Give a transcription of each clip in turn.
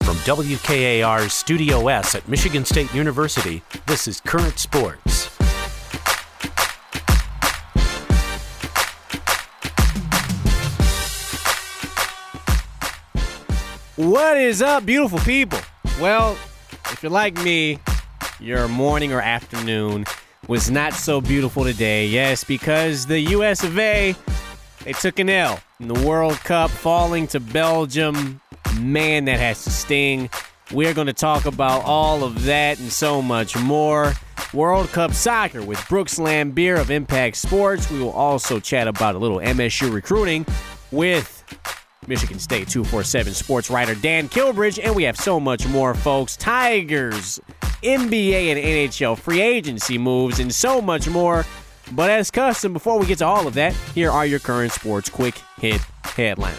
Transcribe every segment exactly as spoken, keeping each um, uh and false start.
From W K A R's Studio S at Michigan State University, this is Current Sports. What is up, beautiful people? Well, if you're like me, your morning or afternoon was not so beautiful today. Yes, because the U S of A, they took an L in the World Cup, falling to Belgium. Man, that has to sting. We're going to talk about all of that and so much more. World Cup soccer with Brooks Lambier of Impact Sports. We will also chat about a little M S U recruiting with Michigan State two forty-seven sports writer Dan Kilbridge, and we have so much more, folks. Tigers, N B A and N H L free agency moves, and so much more. But as custom, before we get to all of that, here are your current sports quick hit headliners.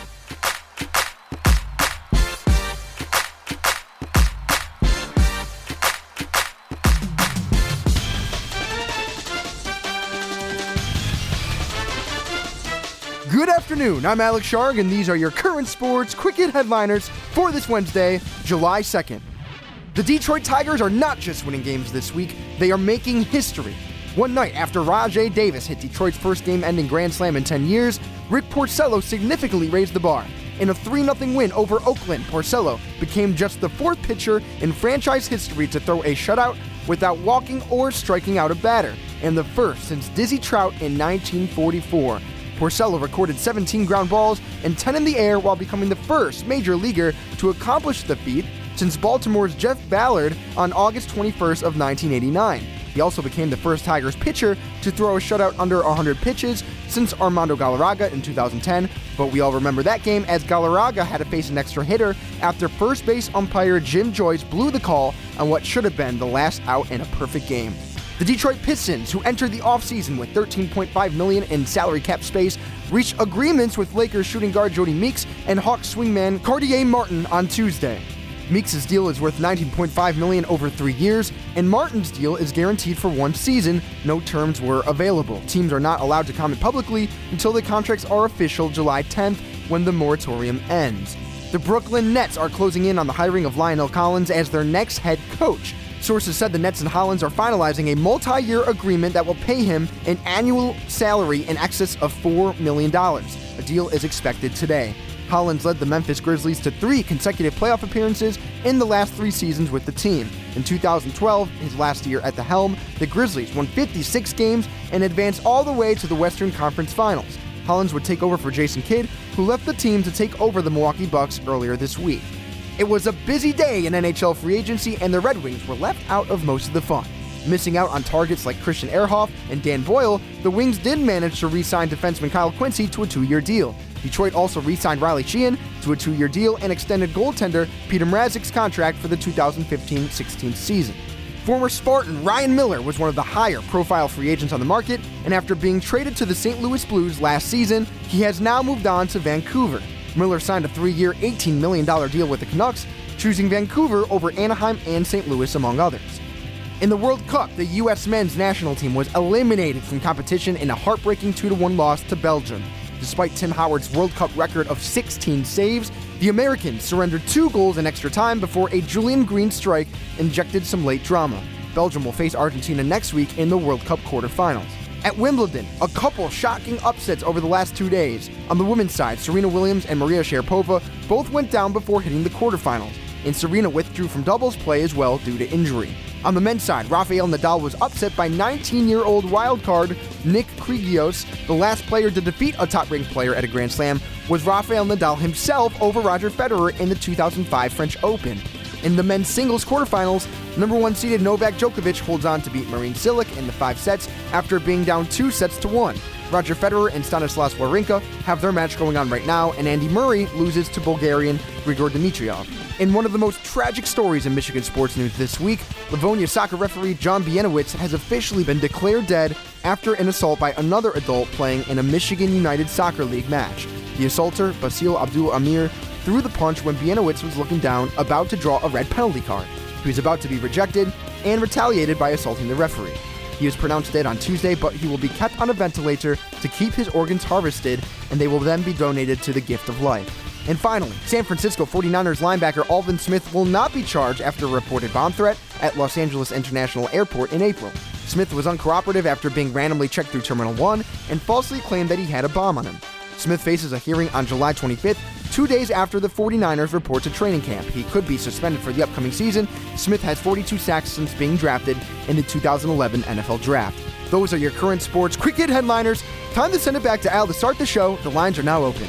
Good afternoon, I'm Alex Sharg, and these are your current sports quick hit headliners for this Wednesday, July second. The Detroit Tigers are not just winning games this week, they are making history. One night after Rajay Davis hit Detroit's first game-ending grand slam in ten years, Rick Porcello significantly raised the bar. In a three nothing win over Oakland, Porcello became just the fourth pitcher in franchise history to throw a shutout without walking or striking out a batter, and the first since Dizzy Trout in nineteen forty-four. Porcello recorded seventeen ground balls and ten in the air while becoming the first major leaguer to accomplish the feat since Baltimore's Jeff Ballard on August twenty-first of nineteen eighty-nine. He also became the first Tigers pitcher to throw a shutout under one hundred pitches since Armando Galarraga in two thousand ten, but we all remember that game as Galarraga had to face an extra hitter after first base umpire Jim Joyce blew the call on what should have been the last out in a perfect game. The Detroit Pistons, who entered the offseason with thirteen point five million dollars in salary cap space, reached agreements with Lakers shooting guard Jody Meeks and Hawks swingman Cartier Martin on Tuesday. Meeks' deal is worth nineteen point five million dollars over three years, and Martin's deal is guaranteed for one season. No terms were available. Teams are not allowed to comment publicly until the contracts are official July tenth, when the moratorium ends. The Brooklyn Nets are closing in on the hiring of Lionel Collins as their next head coach. Sources said the Nets and Hollins are finalizing a multi-year agreement that will pay him an annual salary in excess of four million dollars. A deal is expected today. Hollins led the Memphis Grizzlies to three consecutive playoff appearances in the last three seasons with the team. In two thousand twelve, his last year at the helm, the Grizzlies won fifty-six games and advanced all the way to the Western Conference Finals. Hollins would take over for Jason Kidd, who left the team to take over the Milwaukee Bucks earlier this week. It was a busy day in N H L free agency, and the Red Wings were left out of most of the fun. Missing out on targets like Christian Ehrhoff and Dan Boyle, the Wings did manage to re-sign defenseman Kyle Quincy to a two-year deal. Detroit also re-signed Riley Sheehan to a two-year deal and extended goaltender Peter Mrazek's contract for the two thousand fifteen sixteen season. Former Spartan Ryan Miller was one of the higher-profile free agents on the market, and after being traded to the Saint Louis Blues last season, he has now moved on to Vancouver. Miller signed a three-year, eighteen million dollars deal with the Canucks, choosing Vancouver over Anaheim and Saint Louis, among others. In the World Cup, the U S men's national team was eliminated from competition in a heartbreaking two to one loss to Belgium. Despite Tim Howard's World Cup record of sixteen saves, the Americans surrendered two goals in extra time before a Julian Green strike injected some late drama. Belgium will face Argentina next week in the World Cup quarterfinals. At Wimbledon, a couple shocking upsets over the last two days. On the women's side, Serena Williams and Maria Sharapova both went down before hitting the quarterfinals, and Serena withdrew from doubles play as well due to injury. On the men's side, Rafael Nadal was upset by nineteen-year-old wildcard Nick Kyrgios. The last player to defeat a top-ranked player at a Grand Slam was Rafael Nadal himself over Roger Federer in the two thousand five French Open. In the men's singles quarterfinals, number one seeded Novak Djokovic holds on to beat Marin Cilic in the five sets after being down two sets to one. Roger Federer and Stanislas Wawrinka have their match going on right now, and Andy Murray loses to Bulgarian Grigor Dimitrov. In one of the most tragic stories in Michigan sports news this week, Livonia soccer referee John Bienowitz has officially been declared dead after an assault by another adult playing in a Michigan United Soccer League match. The assaulter, Basil Abdul Amir, threw the punch when Bienowitz was looking down, about to draw a red penalty card. He was about to be rejected and retaliated by assaulting the referee. He was pronounced dead on Tuesday, but he will be kept on a ventilator to keep his organs harvested, and they will then be donated to the Gift of Life. And finally, San Francisco forty-niners linebacker Alvin Smith will not be charged after a reported bomb threat at Los Angeles International Airport in April. Smith was uncooperative after being randomly checked through Terminal one and falsely claimed that he had a bomb on him. Smith faces a hearing on July twenty-fifth, two days after the forty-niners report to training camp. He could be suspended for the upcoming season. Smith has forty-two sacks since being drafted in the two thousand eleven N F L Draft. Those are your current sports quick hit headliners. Time to send it back to Al to start the show. The lines are now open.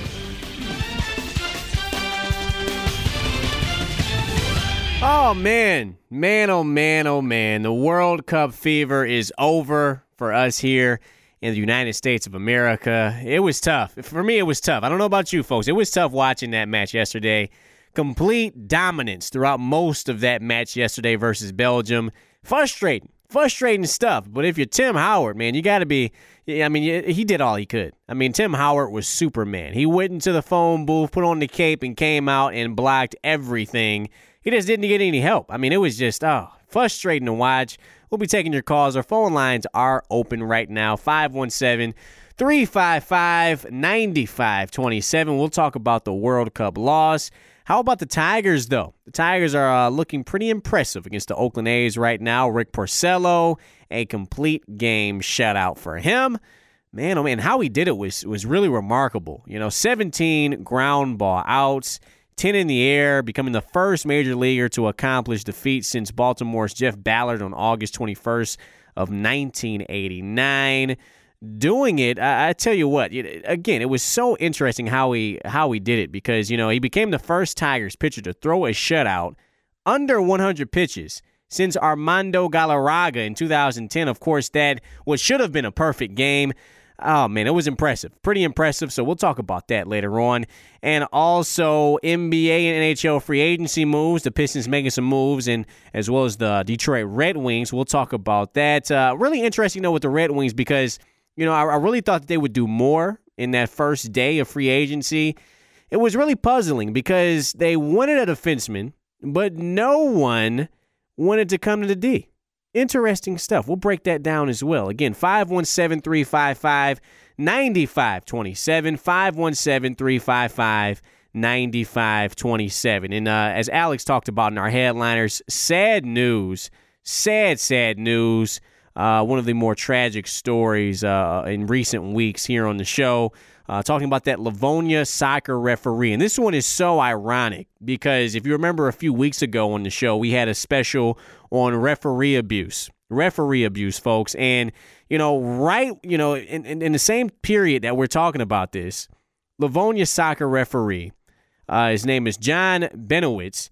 Oh, man. Man, oh, man, oh, man. The World Cup fever is over for us here in the United States of America. It was tough. For me, it was tough. I don't know about you folks. It was tough watching that match yesterday. Complete dominance throughout most of that match yesterday versus Belgium. Frustrating. Frustrating stuff. But if you're Tim Howard, man, you got to be, I mean, he did all he could. I mean, Tim Howard was Superman. He went into the phone booth, put on the cape, and came out and blocked everything. He just didn't get any help. I mean, it was just, oh, frustrating to watch. We'll be taking your calls. Our phone lines are open right now, five one seven, three five five, nine five two seven. We'll talk about the World Cup loss. How about the Tigers, though? The Tigers are uh, looking pretty impressive against the Oakland A's right now. Rick Porcello, a complete game shutout for him. Man, oh man, how he did it was, was really remarkable. You know, seventeen ground ball outs, ten in the air, becoming the first major leaguer to accomplish defeat since Baltimore's Jeff Ballard on August twenty-first of nineteen eighty-nine. Doing it, I, I tell you what, it, again, it was so interesting how he how he did it because, you know, he became the first Tigers pitcher to throw a shutout under one hundred pitches since Armando Galarraga in two thousand ten. Of course, that what should have been a perfect game. Oh, man, it was impressive. Pretty impressive, so we'll talk about that later on. And also, N B A and N H L free agency moves. The Pistons making some moves, and as well as the Detroit Red Wings. We'll talk about that. Uh, really interesting, though, with the Red Wings because, you know, I, I really thought that they would do more in that first day of free agency. It was really puzzling because they wanted a defenseman, but no one wanted to come to the D. Interesting stuff. We'll break that down as well. Again, five one seven, three five five, nine five two seven, five one seven, three five five, nine five two seven. And uh, as Alex talked about in our headliners, sad news, sad, sad news. Uh, one of the more tragic stories uh, in recent weeks here on the show, uh, talking about that Livonia soccer referee. And this one is so ironic because if you remember a few weeks ago on the show, we had a special on referee abuse. Referee abuse, folks. And, you know, right, you know, in, in, in the same period that we're talking about this, Livonia soccer referee, uh, his name is John Benowitz,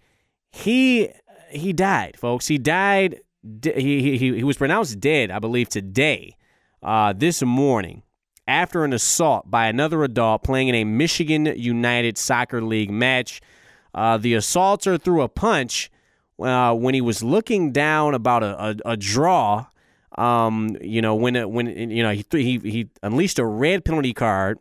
he he died, folks. He died. He, he, he was pronounced dead, I believe, today, uh, this morning, after an assault by another adult playing in a Michigan United Soccer League match. Uh, the assaulter threw a punch uh, when he was looking down about a, a, a draw. Um, you know, when when you know he he he unleashed a red penalty card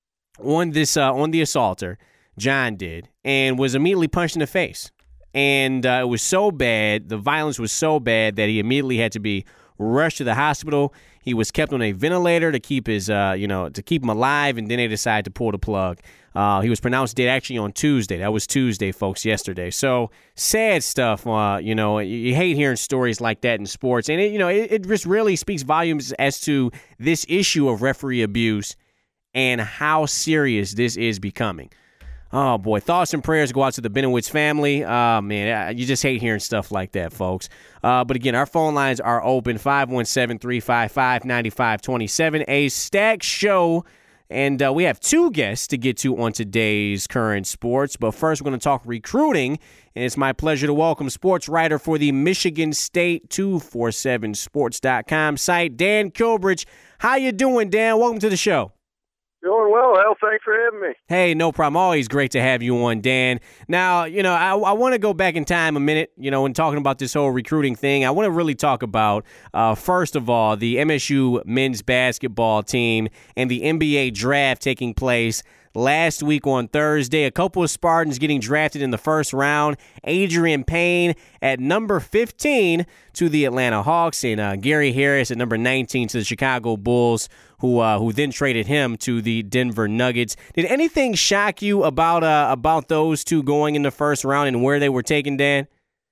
on this uh, on the assaulter, John did, and was immediately punched in the face. And uh, it was so bad, the violence was so bad that he immediately had to be rushed to the hospital. He was kept on a ventilator to keep his, uh, you know, to keep him alive, and then they decided to pull the plug. Uh, he was pronounced dead actually on Tuesday. That was Tuesday, folks, yesterday. So sad stuff. Uh, you know, you, you hate hearing stories like that in sports, and it, you know, it, it just really speaks volumes as to this issue of referee abuse and how serious this is becoming. Oh, boy. Thoughts and prayers go out to the Benowitz family. Oh, man, you just hate hearing stuff like that, folks. Uh, but, again, our phone lines are open, five one seven, three five five, nine five two seven. A stacked show, and uh, we have two guests to get to on today's Current Sports. But first, we're going to talk recruiting, and it's my pleasure to welcome sports writer for the Michigan State two forty-seven sports dot com site, Dan Kilbridge. How you doing, Dan? Welcome to the show. Doing well, Al. Thanks for having me. Hey, no problem. Always great to have you on, Dan. Now, you know, I, I want to go back in time a minute, you know, when talking about this whole recruiting thing. I want to really talk about, uh, first of all, the M S U men's basketball team and the N B A draft taking place last week on Thursday. A couple of Spartans getting drafted in the first round. Adrian Payne at number fifteen to the Atlanta Hawks, and uh, Gary Harris at number nineteen to the Chicago Bulls, who uh, who then traded him to the Denver Nuggets. Did anything shock you about uh, about those two going in the first round and where they were taken, Dan?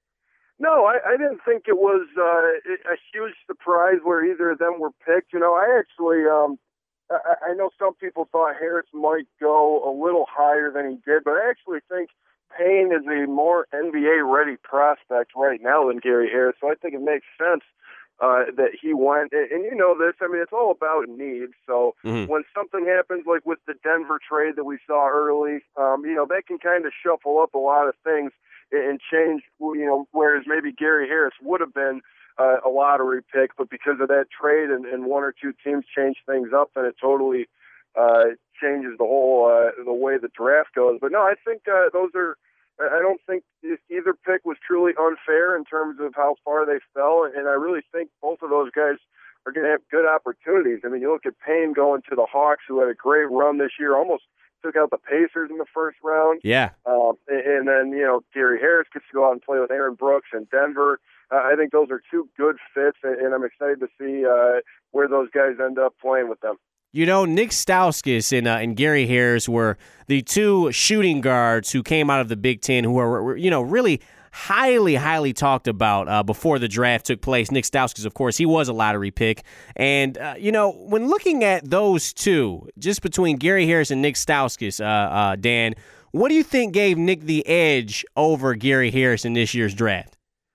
No, I, I didn't think it was uh, a huge surprise where either of them were picked. You know, I actually, um, I, I know some people thought Harris might go a little higher than he did, but I actually think Payne is a more N B A-ready prospect right now than Gary Harris, so I think it makes sense uh, that he went. And, and you know this, I mean, it's all about need. So mm-hmm. when something happens like with the Denver trade that we saw early, um, you know, that can kind of shuffle up a lot of things and change, you know, whereas maybe Gary Harris would have been uh, a lottery pick, but because of that trade and, and one or two teams change things up, and it totally uh, changes the whole uh, the way the draft goes. But no, I think uh, those are. I don't think either pick was truly unfair in terms of how far they fell, and I really think both of those guys are going to have good opportunities. I mean, you look at Payne going to the Hawks, who had a great run this year, almost took out the Pacers in the first round. Yeah. Um, and, and then, you know, Gary Harris gets to go out and play with Aaron Brooks in Denver. Uh, I think those are two good fits, and, and I'm excited to see uh, where those guys end up playing with them. You know, Nick Stauskas and, uh, and Gary Harris were the two shooting guards who came out of the Big Ten who are, you know, really highly, highly talked about uh, before the draft took place. Nick Stauskas, of course, he was a lottery pick. And, uh, you know, when looking at those two, just between Gary Harris and Nick Stauskas, uh, uh, Dan, what do you think gave Nick the edge over Gary Harris in this year's draft?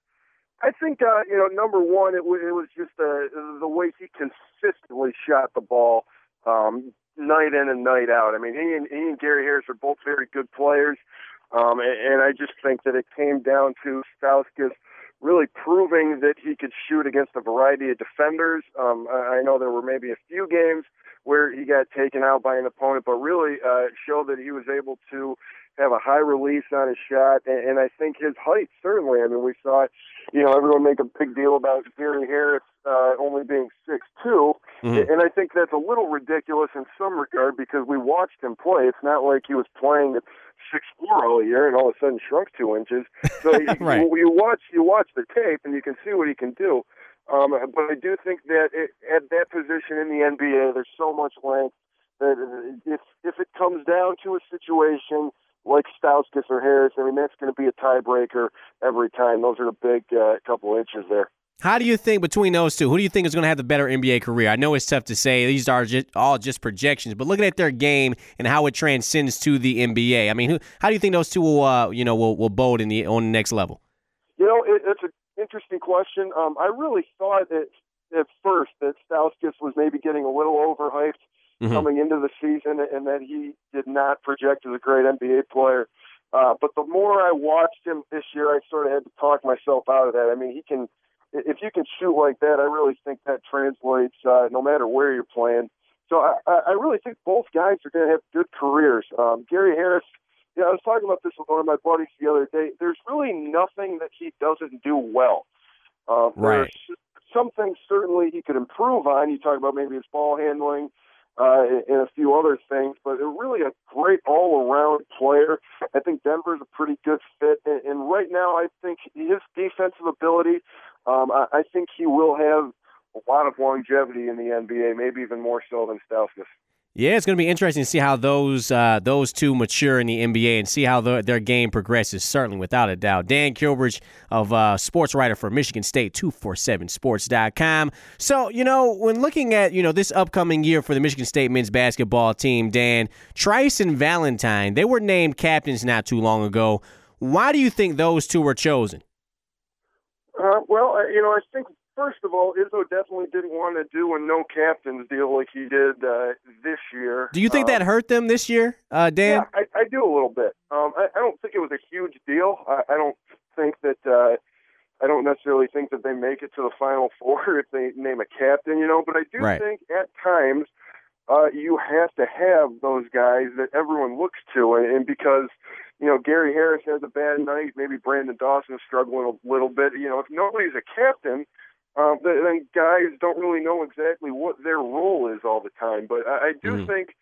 I think, uh, you know, number one, it, w- it was just uh, the way he consistently shot the ball um, night in and night out. I mean, he and, he and Gary Harris are both very good players. Um, and, and I just think that it came down to Stauskas really proving that he could shoot against a variety of defenders. Um, I know there were maybe a few games where he got taken out by an opponent, but really uh, showed that he was able to have a high release on his shot, and, and I think his height, certainly. I mean, we saw, you know, everyone make a big deal about Gary Harris uh, only being six two, mm-hmm. and I think that's a little ridiculous in some regard because we watched him play. It's not like he was playing at six four all year and all of a sudden shrunk two inches. So right. you, you watch you watch the tape, and you can see what he can do. Um, but I do think that it, at that position in the N B A, there's so much length that if if it comes down to a situation like Stauskas or Harris, I mean, that's going to be a tiebreaker every time. Those are the big uh, couple inches there. How do you think between those two, who do you think is going to have the better N B A career? I know it's tough to say. These are just, all just projections, but looking at their game and how it transcends to the N B A, I mean, who, how do you think those two will, uh, you know, will, will bowl in the on the next level? You know, it, it's an interesting question. Um, I really thought that at first that Stauskas was maybe getting a little overhyped mm-hmm. coming into the season, and that he did not project as a great N B A player. Uh, but the more I watched him this year, I sort of had to talk myself out of that. I mean, he can. If you can shoot like that, I really think that translates uh, no matter where you're playing. So I, I really think both guys are going to have good careers. Um, Gary Harris, yeah, I was talking about this with one of my buddies the other day. There's really nothing that he doesn't do well. Uh, right. There's some things certainly he could improve on. You talk about maybe his ball handling uh, and a few other things, but they're really a great all-around player. I think Denver's a pretty good fit. And, and right now I think his defensive ability, Um, I, I think he will have a lot of longevity in the N B A, maybe even more so than Stauskas. Yeah, it's going to be interesting to see how those uh, those two mature in the N B A and see how the, their game progresses, certainly, without a doubt. Dan Kilbridge, of uh, sports writer for Michigan State, two forty-seven sports dot com. So, you know, when looking at, you know, this upcoming year for the Michigan State men's basketball team, Dan, Trice and Valentine, they were named captains not too long ago. Why do you think those two were chosen? Uh, well, you know, I think, first of all, Izzo definitely didn't want to do a no-captains deal like he did uh, this year. Do you think um, that hurt them this year, uh, Dan? Yeah, I, I do a little bit. Um, I, I don't think it was a huge deal. I, I don't think that uh, – I don't necessarily think that they make it to the Final Four if they name a captain, you know, but I do right. think at times uh, you have to have those guys that everyone looks to, and, and because – you know, Gary Harris has a bad night. Maybe Brandon Dawson is struggling a little bit. You know, if nobody's a captain, um, then guys don't really know exactly what their role is all the time. But I, I do mm. think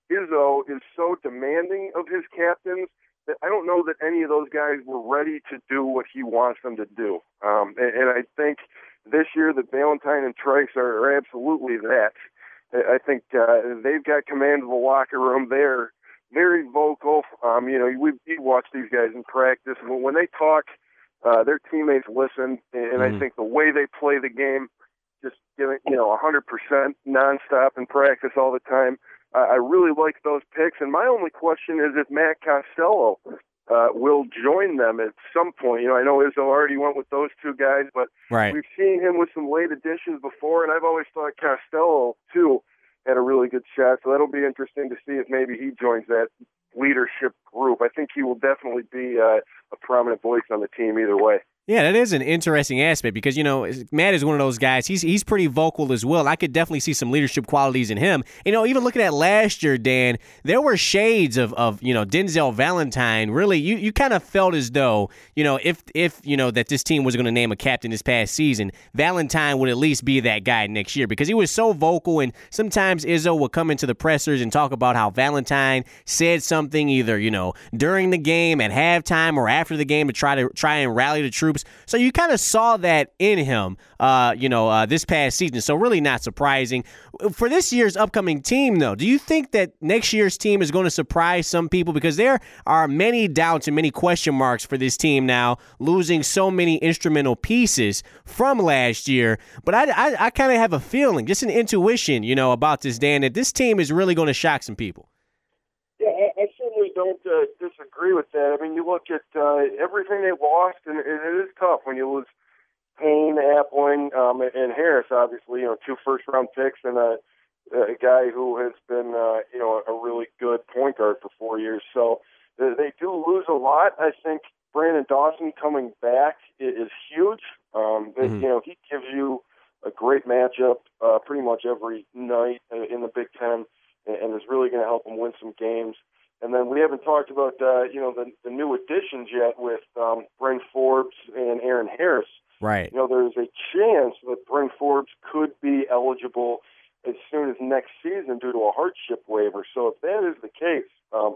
Izzo is so demanding of his captains that I don't know that any of those guys were ready to do what he wants them to do. Um, and, and I think this year that Valentine and Trice are, are absolutely that. I think uh, they've got command of the locker room. They're very vocal. Um, you know, we we watch these guys in practice, and when they talk, uh, their teammates listen. And mm. I think the way they play the game, just giving you know one hundred percent nonstop in practice all the time. Uh, I really like those picks. And my only question is if Matt Costello uh, will join them at some point. You know, I know Izzo already went with those two guys, but right. we've seen him with some late additions before, and I've always thought Costello too had a really good shot. So that'll be interesting to see if maybe he joins that leadership group. I think he will definitely be uh, a prominent voice on the team either way. Yeah, that is an interesting aspect because, you know, Matt is one of those guys. He's he's pretty vocal as well. I could definitely see some leadership qualities in him. You know, even looking at last year, Dan, there were shades of, of you know, Denzel Valentine. Really, you, you kind of felt as though, you know, if, if you know, that this team was going to name a captain this past season, Valentine would at least be that guy next year because he was so vocal. And sometimes Izzo would come into the pressers and talk about how Valentine said something either, you know, during the game, at halftime, or after the game to try to try and rally the troops. So you kind of saw that in him, uh, you know, uh, this past season. So really not surprising. For this year's upcoming team, though, do you think that next year's team is going to surprise some people? Because there are many doubts and many question marks for this team now, losing so many instrumental pieces from last year. But I, I, I kind of have a feeling, just an intuition, you know, about this, Dan, that this team is really going to shock some people. Yeah, I, I certainly don't uh, disagree with that. I mean, you look at uh, everything they lost, and it, it is tough when you lose Payne, Appling, um, and Harris, obviously, you know, two first-round picks and a, a guy who has been, uh, you know, a really good point guard for four years. So uh, they do lose a lot. I think Brandon Dawson coming back is, is huge. Um, mm-hmm. You know, he gives you a great matchup uh, pretty much every night in the Big Ten, and is really going to help them win some games. And then we haven't talked about, uh, you know, the, the new additions yet with um, Bryn Forbes and Aaron Harris. Right. You know, there's a chance that Bryn Forbes could be eligible as soon as next season due to a hardship waiver. So if that is the case, um,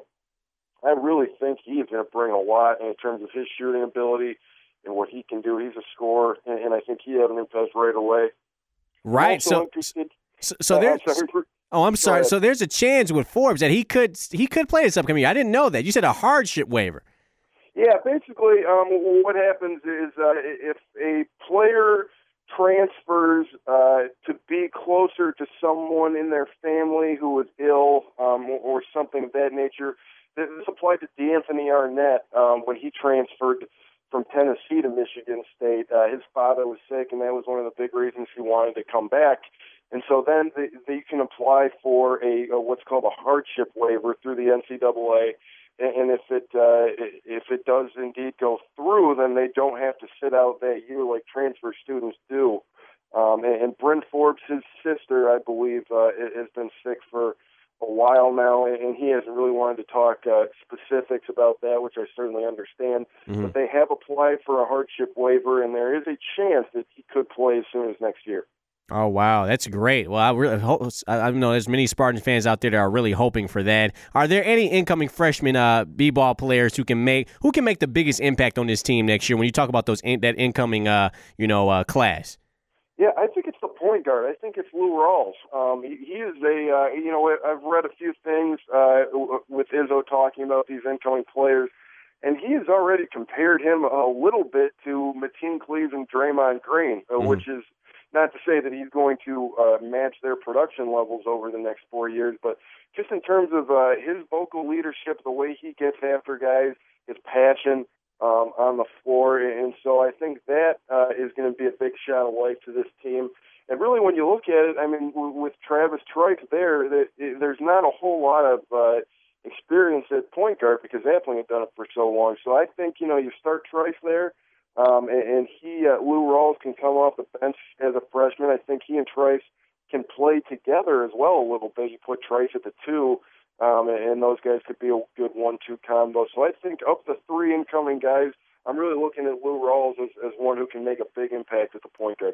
I really think he's going to bring a lot in terms of his shooting ability and what he can do. He's a scorer, and, and I think he had an impact right away. Right. So, so, so there's. Oh, I'm sorry. So there's a chance with Forbes that he could he could play this upcoming year. I didn't know that. You said a hardship waiver. Yeah, basically, um, what happens is uh, if a player transfers uh, to be closer to someone in their family who is ill um, or something of that nature, this applied to D'Anthony Arnett um, when he transferred from Tennessee to Michigan State. Uh, his father was sick, and that was one of the big reasons he wanted to come back. And so then they, they can apply for a, a what's called a hardship waiver through the N C double A. And if it uh, if it does indeed go through, then they don't have to sit out that year like transfer students do. Um, and, and Bryn Forbes, his sister, I believe, uh, has been sick for a while now, and he hasn't really wanted to talk uh, specifics about that, which I certainly understand. Mm-hmm. But they have applied for a hardship waiver, and there is a chance that he could play as soon as next year. Oh, wow. That's great. Well, I really hope, I know there's many Spartan fans out there that are really hoping for that. Are there any incoming freshman uh, b-ball players who can make who can make the biggest impact on this team next year when you talk about those in, that incoming uh, you know uh, class? Yeah, I think it's the point guard. I think it's Lou Rawls. Um, he, he is a, uh, you know, I've read a few things uh, with Izzo talking about these incoming players, and he has already compared him a little bit to Mateen Cleaves and Draymond Green, uh, mm-hmm. which is not to say that he's going to uh, match their production levels over the next four years, but just in terms of uh, his vocal leadership, the way he gets after guys, his passion um, on the floor. And so I think that uh, is going to be a big shot of life to this team. And really, when you look at it, I mean, with Travis Trice there, there's not a whole lot of uh, experience at point guard because Appling had done it for so long. So I think, you know, you start Trice there, Um, and, and he, uh, Lou Rawls, can come off the bench as a freshman. I think he and Trice can play together as well a little bit. You put Trice at the two, um, and, and those guys could be a good one two combo. So I think of the three incoming guys, I'm really looking at Lou Rawls as, as one who can make a big impact at the point guard.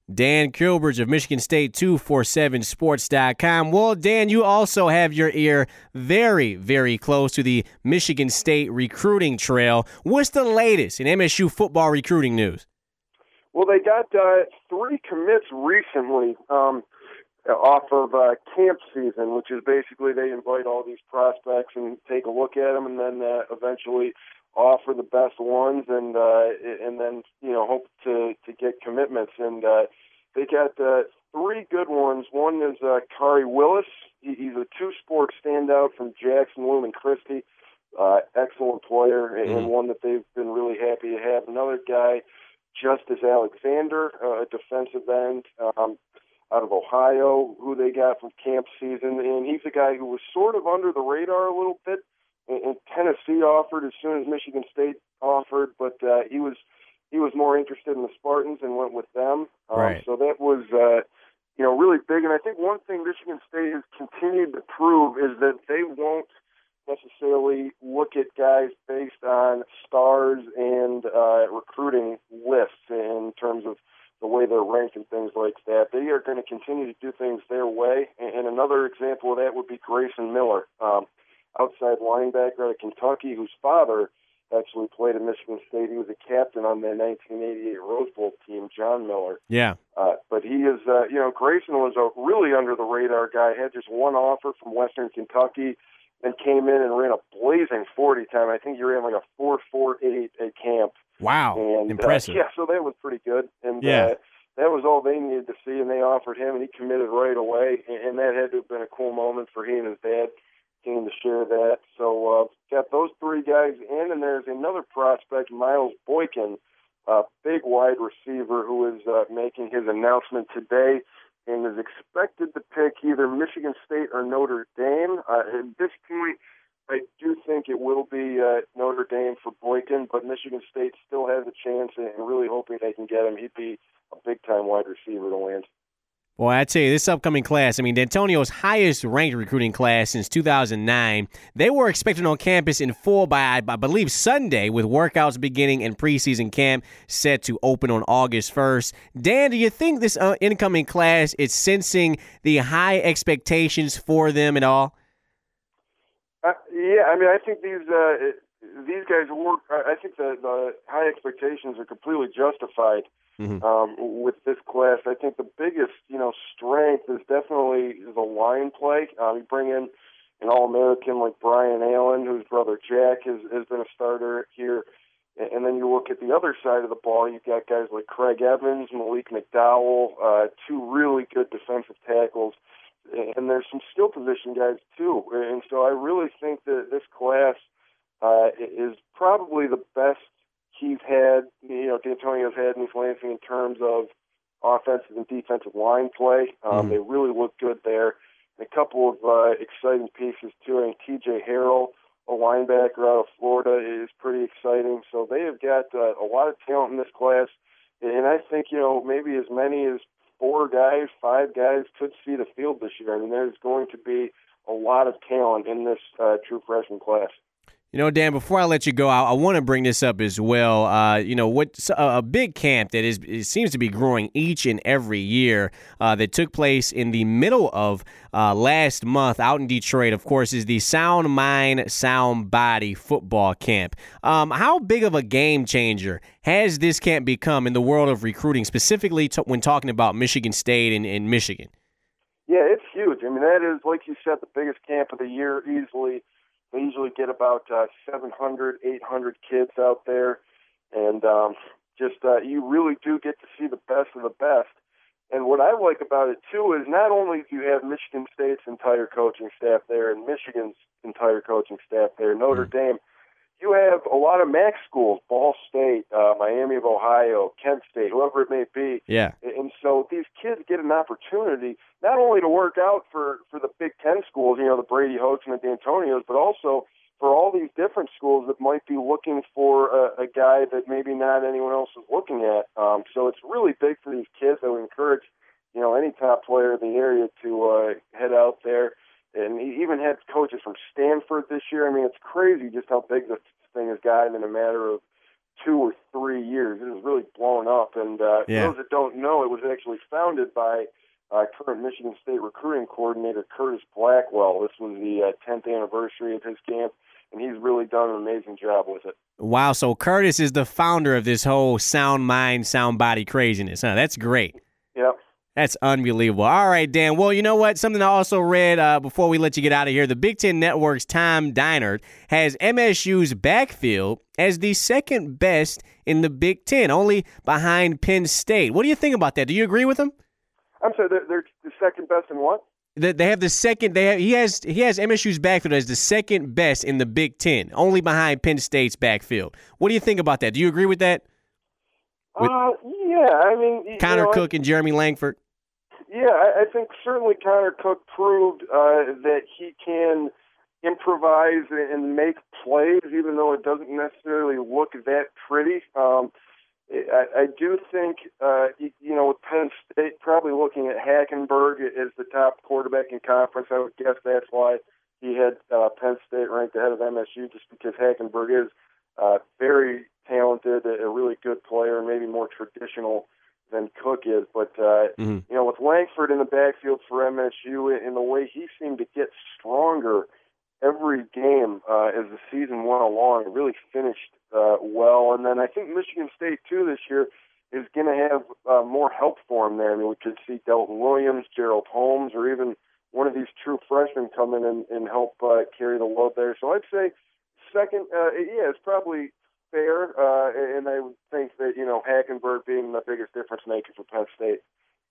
Dan Kilbridge of Michigan State two forty-seven sports dot com. Well, Dan, you also have your ear very, very close to the Michigan State recruiting trail. What's the latest in M S U football recruiting news? Well, they got uh, three commits recently um, off of uh, camp season, which is basically they invite all these prospects and take a look at them, and then uh, eventually offer the best ones, and uh, and then you know hope to to get commitments. And uh, they got uh, three good ones. One is uh, Kari Willis. He, he's a two-sport standout from Jackson, Lumen Christi. Uh, excellent player, and mm-hmm. one that they've been really happy to have. Another guy, Justice Alexander, uh, a defensive end um, out of Ohio, who they got from camp season. And he's a guy who was sort of under the radar a little bit. And Tennessee offered as soon as Michigan State offered, but uh, he was he was more interested in the Spartans and went with them. Um, right. So that was uh, you know really big. And I think one thing Michigan State has continued to prove is that they won't necessarily look at guys based on stars and uh, recruiting lists in terms of the way they're ranked and things like that. They are going to continue to do things their way. And another example of that would be Grayson Miller, um, outside linebacker out of Kentucky, whose father actually played at Michigan State. He was a captain on the nineteen eighty-eight Rose Bowl team, John Miller. Yeah. Uh, but he is, uh, you know, Grayson was a really under-the-radar guy, had just one offer from Western Kentucky, and came in and ran a blazing forty time. I think he ran like a four four eight at camp. Wow, and, impressive. Uh, yeah, so that was pretty good. And yeah. uh, that was all they needed to see, and they offered him, and he committed right away. And, and that had to have been a cool moment for he and his dad, getting to share that. So uh, got those three guys in, and there's another prospect, Miles Boykin, a big wide receiver who is uh, making his announcement today and is expected to pick either Michigan State or Notre Dame. Uh, at this point, I do think it will be uh, Notre Dame for Boykin, but Michigan State still has a chance, and really hoping they can get him. He'd be a big-time wide receiver to land. Well, I tell you, this upcoming class, I mean, D'Antonio's highest-ranked recruiting class since two thousand nine. They were expected on campus in full by, I believe, Sunday, with workouts beginning and preseason camp set to open on August first. Dan, do you think this uh, incoming class is sensing the high expectations for them at all? Uh, yeah, I mean, I think these uh, these guys work. I think the, the high expectations are completely justified. Mm-hmm. Um, with this class, I think the biggest, you know, strength is definitely the line play. Um, you bring in an All-American like Brian Allen, whose brother Jack has, has been a starter here, and then you look at the other side of the ball. You've got guys like Craig Evans, Malik McDowell, uh, two really good defensive tackles, and there's some skill position guys too. And so I really think that this class uh, is probably the best he's had, you know, D'Antonio's had in East Lansing in terms of offensive and defensive line play. Um, mm-hmm. They really look good there. And a couple of uh, exciting pieces, too. I mean, T J Harrell, a linebacker out of Florida, is pretty exciting. So they have got uh, a lot of talent in this class. And I think, you know, maybe as many as four guys, five guys could see the field this year. I mean, there's going to be a lot of talent in this uh, true freshman class. You know, Dan, before I let you go, I, I want to bring this up as well. Uh, you know, what a, a big camp that is it seems to be growing each and every year uh, that took place in the middle of uh, last month out in Detroit, of course, is the Sound Mind, Sound Body football camp. Um, how big of a game changer has this camp become in the world of recruiting, specifically to, when talking about Michigan State and, and Michigan? Yeah, it's huge. I mean, that is, like you said, the biggest camp of the year easily. They usually get about uh, seven hundred, eight hundred kids out there, and um, just uh, you really do get to see the best of the best. And what I like about it, too, is not only do you have Michigan State's entire coaching staff there and Michigan's entire coaching staff there, Notre mm-hmm. Dame, you have a lot of MAC schools, Ball State, uh, Miami of Ohio, Kent State, whoever it may be. Yeah. And so these kids get an opportunity not only to work out for, for the Big Ten schools, you know, the Brady Hokes and the D'Antonios, but also for all these different schools that might be looking for a, a guy that maybe not anyone else is looking at. Um, so it's really big for these kids. I would encourage, you know, any top player in the area to uh, head out there. And he even had coaches from Stanford this year. I mean, it's crazy just how big this thing has gotten in a matter of two or three years. It has really blown up. And uh, Yeah. for those that don't know, it was actually founded by uh, current Michigan State recruiting coordinator Curtis Blackwell. This was the uh, tenth anniversary of his camp, and he's really done an amazing job with it. Wow, so Curtis is the founder of this whole sound mind, sound body craziness. Huh? That's great. Yep. That's unbelievable. All right, Dan. Well, you know what? Something I also read uh, before we let you get out of here. The Big Ten Network's Tom Deinert has M S U's backfield as the second best in the Big Ten, only behind Penn State. What do you think about that? Do you agree with him? I'm sorry, they're, they're the second best in what? They they have the second. They have, he has he has M S U's backfield as the second best in the Big Ten, only behind Penn State's backfield. What do you think about that? Do you agree with that? With uh, yeah, I mean, Connor you know, Cook and Jeremy Langford. Yeah, I, I think certainly Connor Cook proved uh, that he can improvise and make plays, even though it doesn't necessarily look that pretty. Um, I, I do think, uh, you, you know, with Penn State probably looking at Hackenberg as the top quarterback in conference, I would guess that's why he had uh, Penn State ranked ahead of M S U, just because Hackenberg is uh, very talented, a, a really good player, maybe more traditional than Cook is. But, uh, Mm-hmm. you know, with Langford in the backfield for M S U and the way he seemed to get stronger every game uh, as the season went along, it really finished uh, well. And then I think Michigan State, too, this year is going to have uh, more help for him there. I mean, we could see Delton Williams, Gerald Holmes, or even one of these true freshmen come in and, and help uh, carry the load there. So I'd say second, uh, yeah, it's probably fair, uh, and I would think that, you know, Hackenberg being the biggest difference maker for Penn State.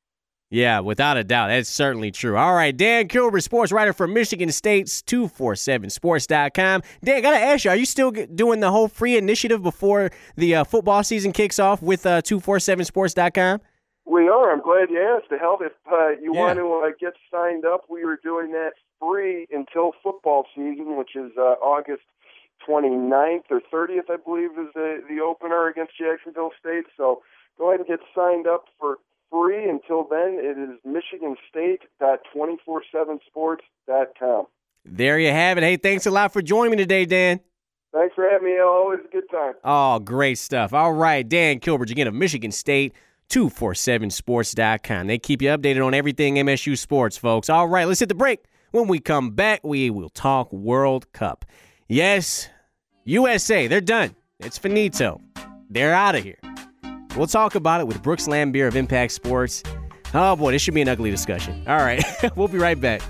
Yeah, without a doubt. That's certainly true. All right, Dan Kilber, sports writer for Michigan State's two forty-seven sports dot com. Dan, got to ask you, are you still doing the whole free initiative before the uh, football season kicks off with uh, two forty-seven sports dot com? We are. I'm glad you asked. To help, if uh, you Yeah. want to uh, get signed up, we are doing that free until football season, which is uh, August twenty-ninth or thirtieth, I believe, is the, the opener against Jacksonville State. So go ahead and get signed up for free. Until then, it is michigan state dot two forty-seven sports dot com. There you have it. Hey, thanks a lot for joining me today, Dan. Thanks for having me. Always a good time. Oh, great stuff. All right, Dan Kilbert, again, of Michigan State, two forty-seven sports dot com. They keep you updated on everything M S U sports, folks. All right, let's hit the break. When we come back, we will talk World Cup. Yes, U S A, they're done. It's finito. They're out of here. We'll talk about it with Brooks Lambier of Impact Sports. Oh, boy, this should be an ugly discussion. All right, we'll be right back.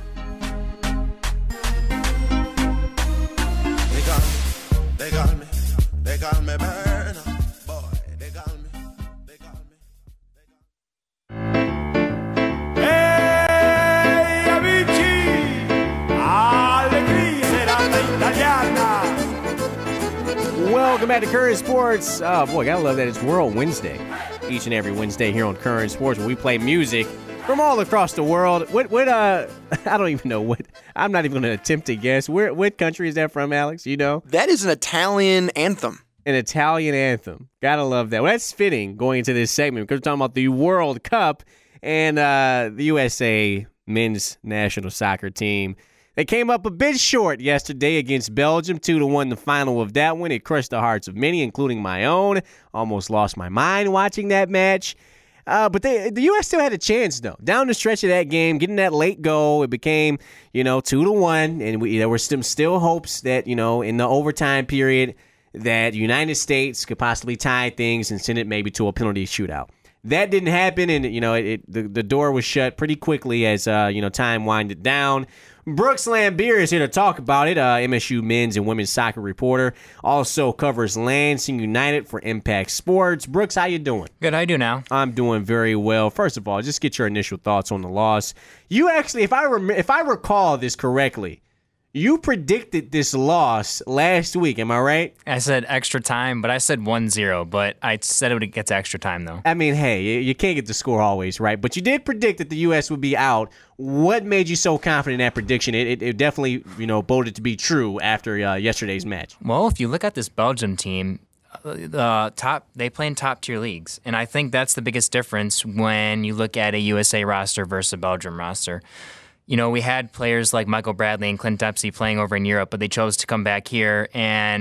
They got me, they got me, they got me burn. Boy, they got me, they got me. Ehi amici, allegria serata italiana. Welcome back to Current Sports. Oh, boy, gotta love that. It's World Wednesday. Each and every Wednesday here on Current Sports, where we play music from all across the world. What, what, uh, I don't even know what, I'm not even going to attempt to guess. Where, what country is that from, Alex? You know? That is an Italian anthem. An Italian anthem. Gotta love that. Well, that's fitting going into this segment because we're talking about the World Cup and uh, the U S A men's national soccer team. They came up a bit short yesterday against Belgium, two to one the final of that one. It crushed the hearts of many, including my own. Almost lost my mind watching that match. Uh, but they, the U S still had a chance, though. Down the stretch of that game, getting that late goal, it became, you know, two to one, and we, there were some still hopes that, you know, in the overtime period, that United States could possibly tie things and send it maybe to a penalty shootout. That didn't happen, and you know, it, it the, the door was shut pretty quickly as uh, you know, time winded down. Brooks Lambier is here to talk about it. Uh, M S U men's and women's soccer reporter. Also covers Lansing United for Impact Sports. Brooks, how you doing? Good, how you do now? I'm doing very well. First of all, just get your initial thoughts on the loss. You actually, if I rem- if I recall this correctly, you predicted this loss last week. Am I right? I said extra time, but I said one zero, but I said it would get to extra time, though. I mean, hey, you- you can't get the score always right, but you did predict that the U S would be out. What made you so confident in that prediction? It, it, it definitely, you know, boded to be true after uh, yesterday's match. Well, if you look at this Belgium team, uh, top they play in top-tier leagues, and I think that's the biggest difference when you look at a U S A roster versus a Belgium roster. You know, we had players like Michael Bradley and Clint Dempsey playing over in Europe, but they chose to come back here. And,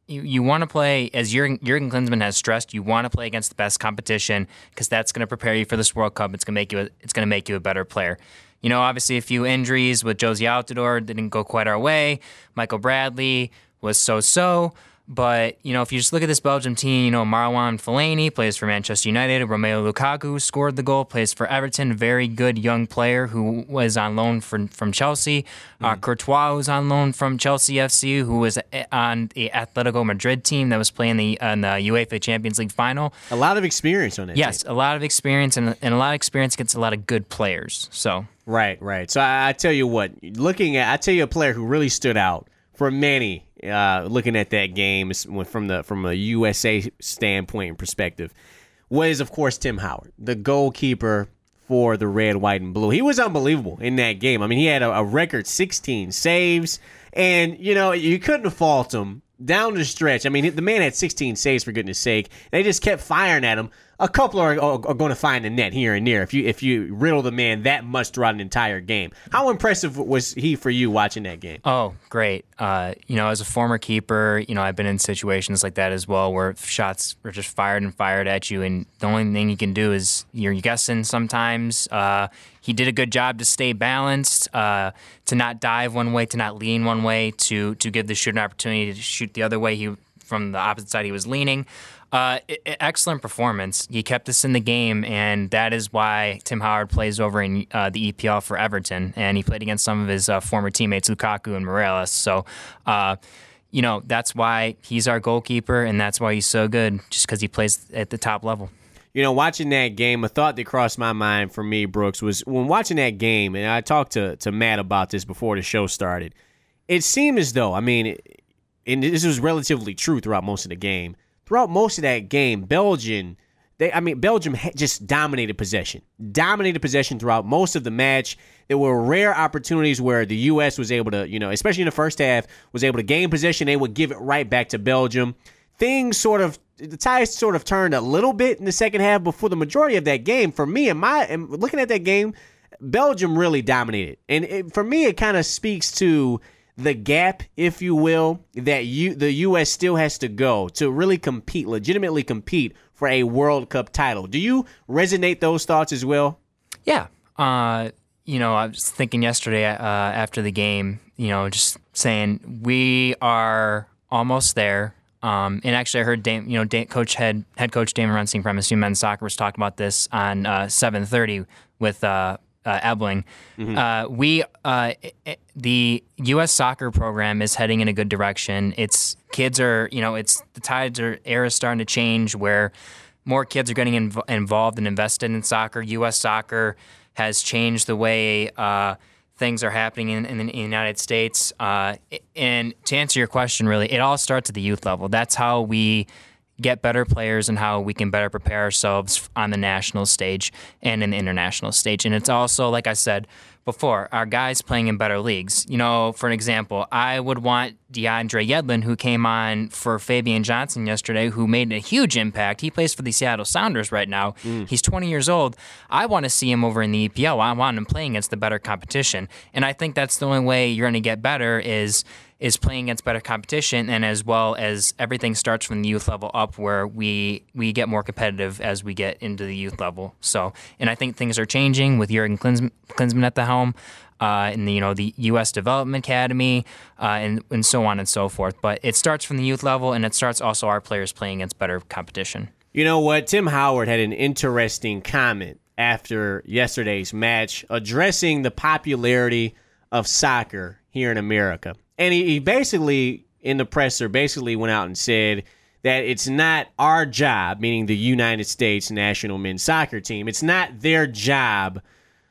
you, you want to play, as Jurgen, Jurgen Klinsmann has stressed, you want to play against the best competition because that's going to prepare you for this World Cup. It's going to make you a, it's going to make you a better player. You know, obviously a few injuries with Josie Altidore didn't go quite our way. Michael Bradley was so-so. But, you know, if you just look at this Belgium team, you know, Marouane Fellaini plays for Manchester United. Romelu Lukaku scored the goal, plays for Everton. Very good young player who was on loan from, from Chelsea. Mm-hmm. Uh, Courtois was on loan from Chelsea F C, who was on the Atletico Madrid team that was playing the, uh, in the UEFA Champions League final. A lot of experience on that Yes, team. a lot of experience, and, and a lot of experience against a lot of good players. So Right, right. So I, I tell you what, looking at, I tell you a player who really stood out for many, uh, looking at that game from the from a U S A standpoint and perspective, was, of course, Tim Howard, the goalkeeper for the red, white, and blue. He was unbelievable in that game. I mean, he had a, a record sixteen saves, and, you know, you couldn't fault him down the stretch. I mean, the man had sixteen saves, for goodness sake. They just kept firing at him. A couple are, are, are going to find the net here and there if you if you riddle the man that much throughout an entire game. How impressive was he for you watching that game? Oh, great. Uh, you know, as a former keeper, you know, I've been in situations like that as well where shots are just fired and fired at you, and the only thing you can do is you're guessing sometimes. Uh, he did a good job to stay balanced, uh, to not dive one way, to not lean one way, to to give the shooter an opportunity to shoot the other way he from the opposite side he was leaning. Uh, excellent performance. He kept us in the game, and that is why Tim Howard plays over in uh, the E P L for Everton, and he played against some of his uh, former teammates, Lukaku and Morales. So, uh, you know, that's why he's our goalkeeper, and that's why he's so good, just because he plays at the top level. You know, watching that game, a thought that crossed my mind for me, Brooks, was when watching that game, and I talked to, to Matt about this before the show started, it seemed as though, I mean, and this was relatively true throughout most of the game, throughout most of that game, Belgium, they, I mean, Belgium just dominated possession. Dominated possession throughout most of the match. There were rare opportunities where the U S was able to, you know, especially in the first half, was able to gain possession. They would give it right back to Belgium. Things sort of, the tides sort of turned a little bit in the second half, but for the majority of that game, for me and my, and looking at that game, Belgium really dominated. And it, for me, it kind of speaks to the gap, if you will, that you the U S still has to go to really compete, legitimately compete for a World Cup title. Do you resonate those thoughts as well? Yeah. Uh, you know, I was thinking yesterday uh, after the game, you know, just saying we are almost there. Um, and actually, I heard Dame, you know, Dame, coach head head coach Damon Runsing from M S U Men's Soccer was talking about this on uh, seven thirty with uh, uh, Ebling. Mm-hmm. Uh, we uh, it, the U S soccer program is heading in a good direction. It's kids are, you know, it's the tides are era starting to change where more kids are getting inv- involved and invested in soccer. U S soccer has changed the way uh, things are happening in, in the United States. Uh, and to answer your question, really, it all starts at the youth level. That's how we get better players and how we can better prepare ourselves on the national stage and in the international stage. And it's also, like I said before, our guys playing in better leagues. You know, for an example, I would want DeAndre Yedlin, who came on for Fabian Johnson yesterday, who made a huge impact. He plays for the Seattle Sounders right now. Mm. He's twenty years old. I want to see him over in the E P L. I want him playing against the better competition. And I think that's the only way you're going to get better is is playing against better competition, and as well as everything starts from the youth level up where we we get more competitive as we get into the youth level. So, and I think things are changing with Jurgen Klinsmann, Klinsmann at the helm, uh, in the, you know, the U S Development Academy, uh, and, and so on and so forth. But it starts from the youth level, and it starts also our players playing against better competition. You know what? Tim Howard had an interesting comment after yesterday's match addressing the popularity of soccer here in America. And he, he basically, in the presser, basically went out and said that it's not our job, meaning the United States national men's soccer team, it's not their job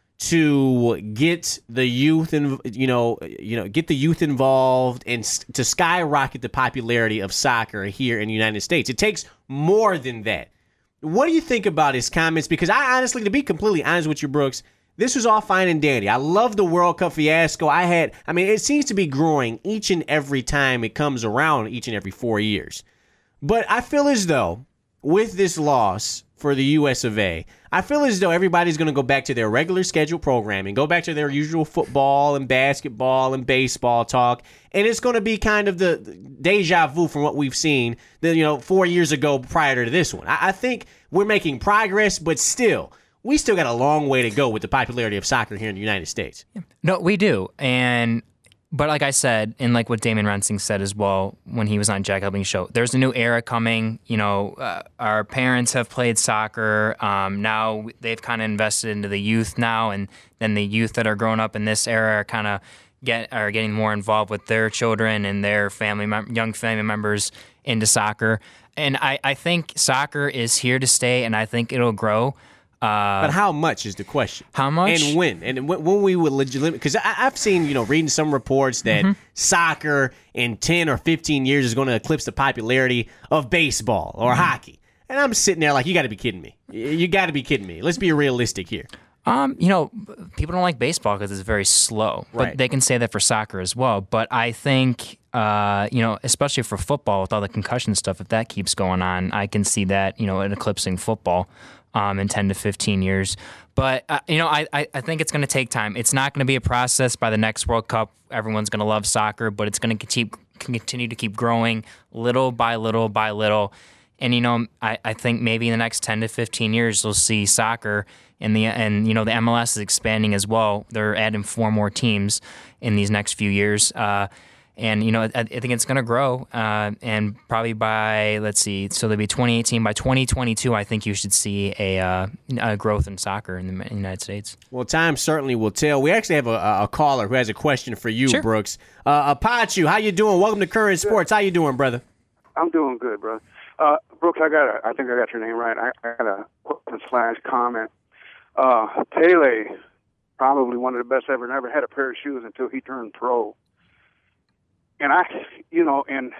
to get the youth, in, you know, you know, get the youth involved and to skyrocket the popularity of soccer here in the United States. It takes more than that. What do you think about his comments? Because I honestly, to be completely honest with you, Brooks, this was all fine and dandy. I love the World Cup fiasco. I had, I mean, it seems to be growing each and every time it comes around, each and every four years. But I feel as though with this loss for the U S of A. I feel as though everybody's going to go back to their regular scheduled programming, go back to their usual football and basketball and baseball talk, and it's going to be kind of the deja vu from what we've seen, the, you know, four years ago prior to this one. I, I think we're making progress, but still, we still got a long way to go with the popularity of soccer here in the United States. No, we do, and. But like I said, and like what Damon Rensing said as well when he was on Jack Elbing's show, there's a new era coming. You know, uh, our parents have played soccer. Um, now they've kind of invested into the youth now, and then the youth that are growing up in this era are kind of get are getting more involved with their children and their family, mem- young family members into soccer. And I, I think soccer is here to stay, and I think it'll grow. Uh, but how much is the question? How much? And when? And when, when we would legitimate, because I've seen, you know, reading some reports that mm-hmm. soccer in ten or fifteen years is going to eclipse the popularity of baseball or mm-hmm. hockey. And I'm sitting there like, you got to be kidding me. You got to be kidding me. Let's be realistic here. Um, you know, people don't like baseball because it's very slow. But right. they can say that for soccer as well. But I think, uh, you know, especially for football with all the concussion stuff, if that keeps going on, I can see that, you know, it eclipsing football. Um, in ten to fifteen years. But, uh, you know, I, I, I think it's going to take time. It's not going to be a process by the next World Cup. Everyone's going to love soccer, but it's going to keep continue to keep growing little by little by little. And, you know, I, I think maybe in the next ten to fifteen years, we'll see soccer and, the and you know, the M L S is expanding as well. They're adding four more teams in these next few years. Uh, And, you know, I, I think it's going to grow. Uh, and probably by, let's see, so there'll be twenty eighteen. By twenty twenty-two, I think you should see a, uh, a growth in soccer in the United States. Well, time certainly will tell. We actually have a, a caller who has a question for you, sure. Brooks. Uh, Apache, how you doing? Welcome to Current Sports. How you doing, brother? I'm doing good, brother. Uh, Brooks, I got a, I think I got your name right. I, I got a question slash comment. Uh, Pele, probably one of the best ever, never had a pair of shoes until he turned pro. And I, you know, and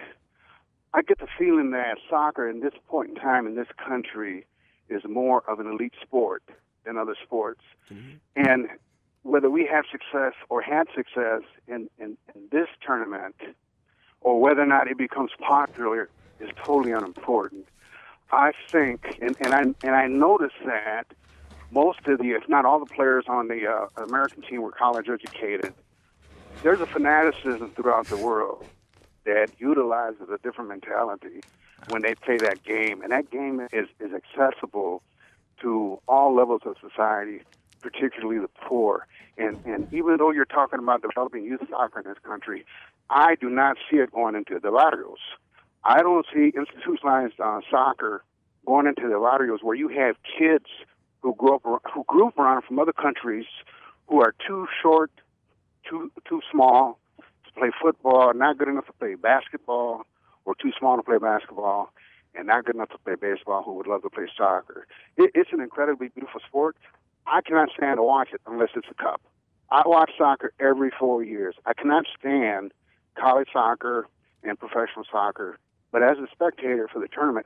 I get the feeling that soccer in this point in time in this country is more of an elite sport than other sports. Mm-hmm. And whether we have success or had success in, in, in this tournament or whether or not it becomes popular is totally unimportant. I think, and, and I and I noticed that most of the, if not all the players on the uh, American team were college educated. There's a fanaticism throughout the world that utilizes a different mentality when they play that game. And that game is, is accessible to all levels of society, particularly the poor. And, and even though you're talking about developing youth soccer in this country, I do not see it going into the barrios. I don't see institutionalized uh, soccer going into the barrios where you have kids who grew up who grew up around from other countries who are too short, Too too small to play football, not good enough to play basketball, or too small to play basketball, and not good enough to play baseball, who would love to play soccer. It, it's an incredibly beautiful sport. I cannot stand to watch it unless it's a cup. I watch soccer every four years. I cannot stand college soccer and professional soccer, but as a spectator for the tournament,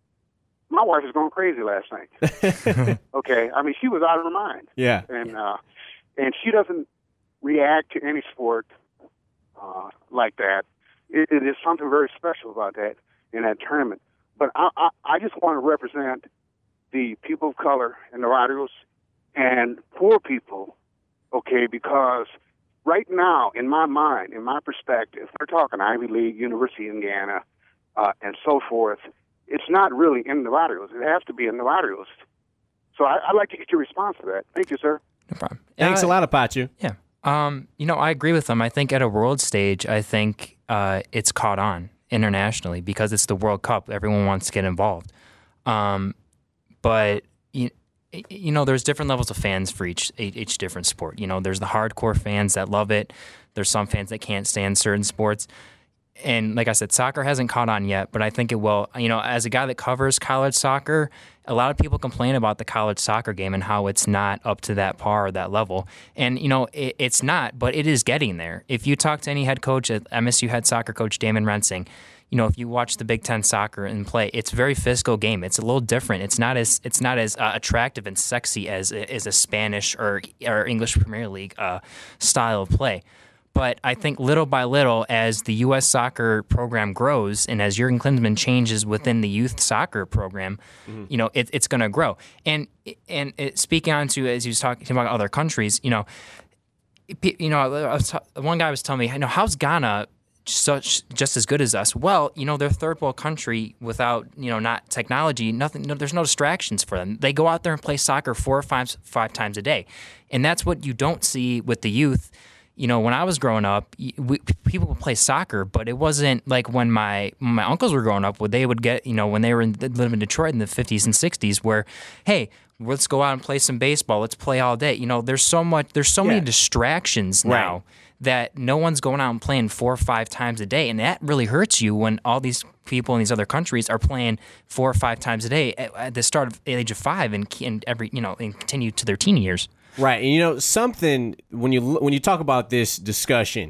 my wife was going crazy last night. Okay, I mean, she was out of her mind. Yeah. And, uh, and she doesn't react to any sport uh, like that. It, it is something very special about that in that tournament. But I, I, I just want to represent the people of color in the Barrios and poor people, okay, because right now, in my mind, in my perspective, we're talking Ivy League, University of Indiana, uh, and so forth. It's not really in the Barrios. It has to be in the Barrios. So I, I'd like to get your response to that. Thank you, sir. No problem. Thanks uh, a lot, Apache. Yeah. Um, you know, I agree with them. I think at a world stage, I think uh, it's caught on internationally because it's the World Cup. Everyone wants to get involved. Um, but, you, you know, there's different levels of fans for each each different sport. You know, there's the hardcore fans that love it. There's some fans that can't stand certain sports. And like I said, soccer hasn't caught on yet, but I think it will. You know, as a guy that covers college soccer, a lot of people complain about the college soccer game and how it's not up to that par or that level. And, you know, it, it's not, but it is getting there. If you talk to any head coach, at M S U head soccer coach Damon Rensing, you know, if you watch the Big Ten soccer and play, it's a very physical game. It's a little different. It's not as it's not as uh, attractive and sexy as as a Spanish or or English Premier League uh, style of play. But I think little by little, as the U S soccer program grows and as Jurgen Klinsmann changes within the youth soccer program, mm-hmm. you know, it, it's going to grow. And and it, speaking on to, as he was talking about other countries, you know, you know, I was t- one guy was telling me, you know, how's Ghana such just as good as us? Well, you know, they're a third world country without, you know, not technology, nothing. No, there's no distractions for them. They go out there and play soccer four or five five times a day, and that's what you don't see with the youth. You know, when I was growing up, we, people would play soccer, but it wasn't like when my when my uncles were growing up, where they would get, you know, when they were in, living in Detroit in the fifties and sixties, where, hey, let's go out and play some baseball. Let's play all day. You know, there's so much, there's so yeah. many distractions now. Right. That no one's going out and playing four or five times a day, and that really hurts you when all these people in these other countries are playing four or five times a day at, at the start of age of five, and, and every you know and continue to their teen years. Right, and you know something when you when you talk about this discussion,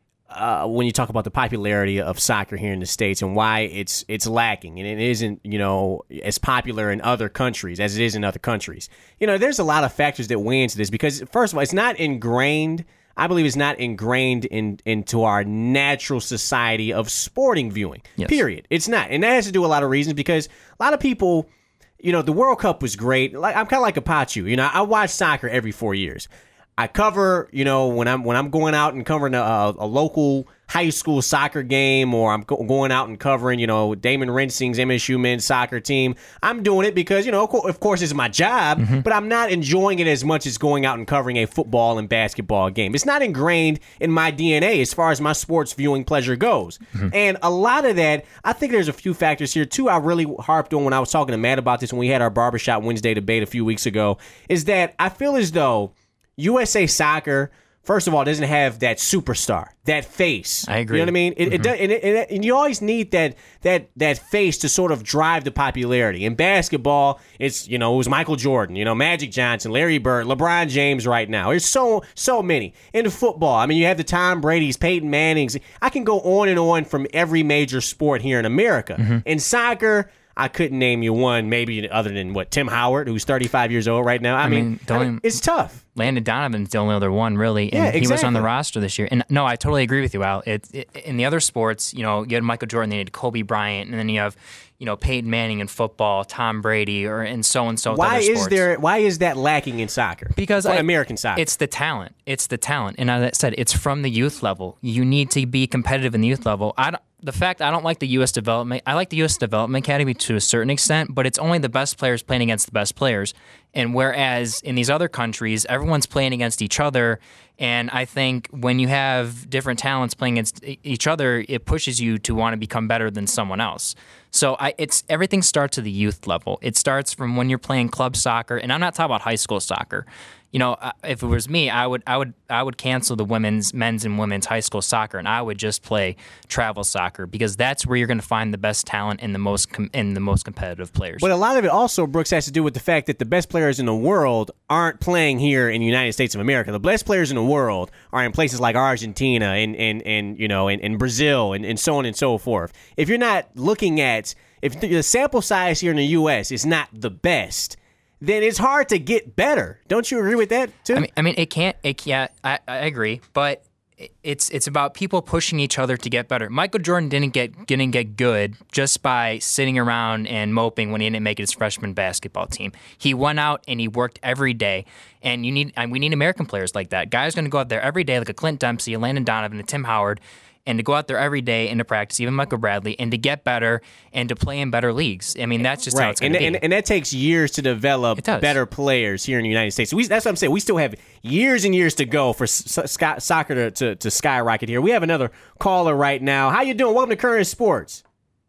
uh, when you talk about the popularity of soccer here in the States and why it's it's lacking and it isn't you know as popular in other countries as it is in other countries. You know, there's a lot of factors that weigh into this because first of all, it's not ingrained. I believe it's not ingrained in, into our natural society of sporting viewing, yes. period. It's not. And that has to do with a lot of reasons because a lot of people, you know, the World Cup was great. Like I'm kind of like a Pachu. You know, I watch soccer every four years. I cover, you know, when I'm when I'm going out and covering a, a local high school soccer game, or I'm go- going out and covering, you know, Damon Rinsing's M S U men's soccer team. I'm doing it because, you know, of course, it's my job, mm-hmm. but I'm not enjoying it as much as going out and covering a football and basketball game. It's not ingrained in my D N A as far as my sports viewing pleasure goes. Mm-hmm. And a lot of that, I think there's a few factors here, too, I really harped on when I was talking to Matt about this when we had our Barbershop Wednesday debate a few weeks ago, is that I feel as though U S A Soccer, first of all, doesn't have that superstar, that face. I agree. You know what I mean? It, mm-hmm. it does, and, it, and you always need that that that face to sort of drive the popularity. In basketball, it's you know it was Michael Jordan, you know Magic Johnson, Larry Bird, LeBron James. Right now, there's so so many. In football, I mean, you have the Tom Brady's, Peyton Manning's. I can go on and on from every major sport here in America. Mm-hmm. In soccer, I couldn't name you one, maybe other than what Tim Howard, who's thirty-five years old right now. I, I mean, mean, I mean it's tough. Landon Donovan's the only other one, really, and yeah, exactly. he was on the roster this year. And no, I totally agree with you, Al. It, it, in the other sports, you know, you had Michael Jordan, then you had Kobe Bryant, and then you have, you know, Peyton Manning in football, Tom Brady, or and so and so. Why is sports. there? Why is that lacking in soccer? Because I, American soccer, it's the talent. It's the talent, and as I said, it's from the youth level. You need to be competitive in the youth level. I don't, the fact I don't like the U S development, I like the U S Development Academy to a certain extent, but it's only the best players playing against the best players. And whereas in these other countries, everyone's playing against each other. And I think when you have different talents playing against each other, it pushes you to want to become better than someone else. So I, it's everything starts at the youth level. It starts from when you're playing club soccer, and I'm not talking about high school soccer. You know, if it was me, I would, I would, I would cancel the women's, men's, and women's high school soccer, and I would just play travel soccer because that's where you're going to find the best talent and the most com- and the most competitive players. But a lot of it also, Brooks, has to do with the fact that the best players in the world aren't playing here in the United States of America. The best players in the world are in places like Argentina and and, and you know and, and Brazil and, and so on and so forth. If you're not looking at if the sample size here in the U S is not the best, then it's hard to get better. Don't you agree with that too? I mean, I mean, it can't. It yeah, I, I agree, but it's it's about people pushing each other to get better. Michael Jordan didn't get didn't get good just by sitting around and moping when he didn't make it his freshman basketball team. He went out and he worked every day. And you need and we need American players like that. Guys going to go out there every day, like a Clint Dempsey, a Landon Donovan, a Tim Howard. And to go out there every day and to practice, even Michael Bradley, and to get better and to play in better leagues. I mean, that's just right. how it's going to be. And, and that takes years to develop better players here in the United States. So we, that's what I'm saying. We still have years and years to go for so- soccer to, to, to skyrocket here. We have another caller right now. How you doing? Welcome to Current Sports.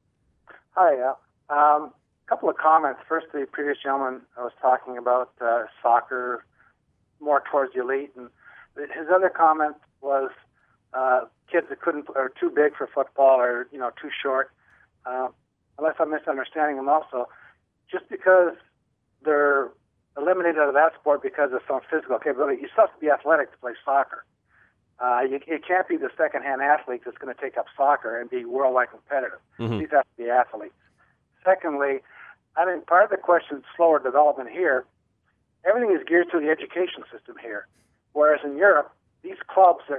Hi, Al. Um, a couple of comments. First, the previous gentleman I was talking about uh, soccer more towards the elite. And his other comment was uh, kids that couldn't are too big for football or you know too short. Uh, unless I'm misunderstanding them, also, just because they're eliminated out of that sport because of some physical capability, you still have to be athletic to play soccer. Uh, you, you can't be the second-hand athlete that's going to take up soccer and be worldwide competitive. Mm-hmm. These have to be athletes. Secondly, I think part of the question is slower development here. Everything is geared to the education system here, whereas in Europe, these clubs are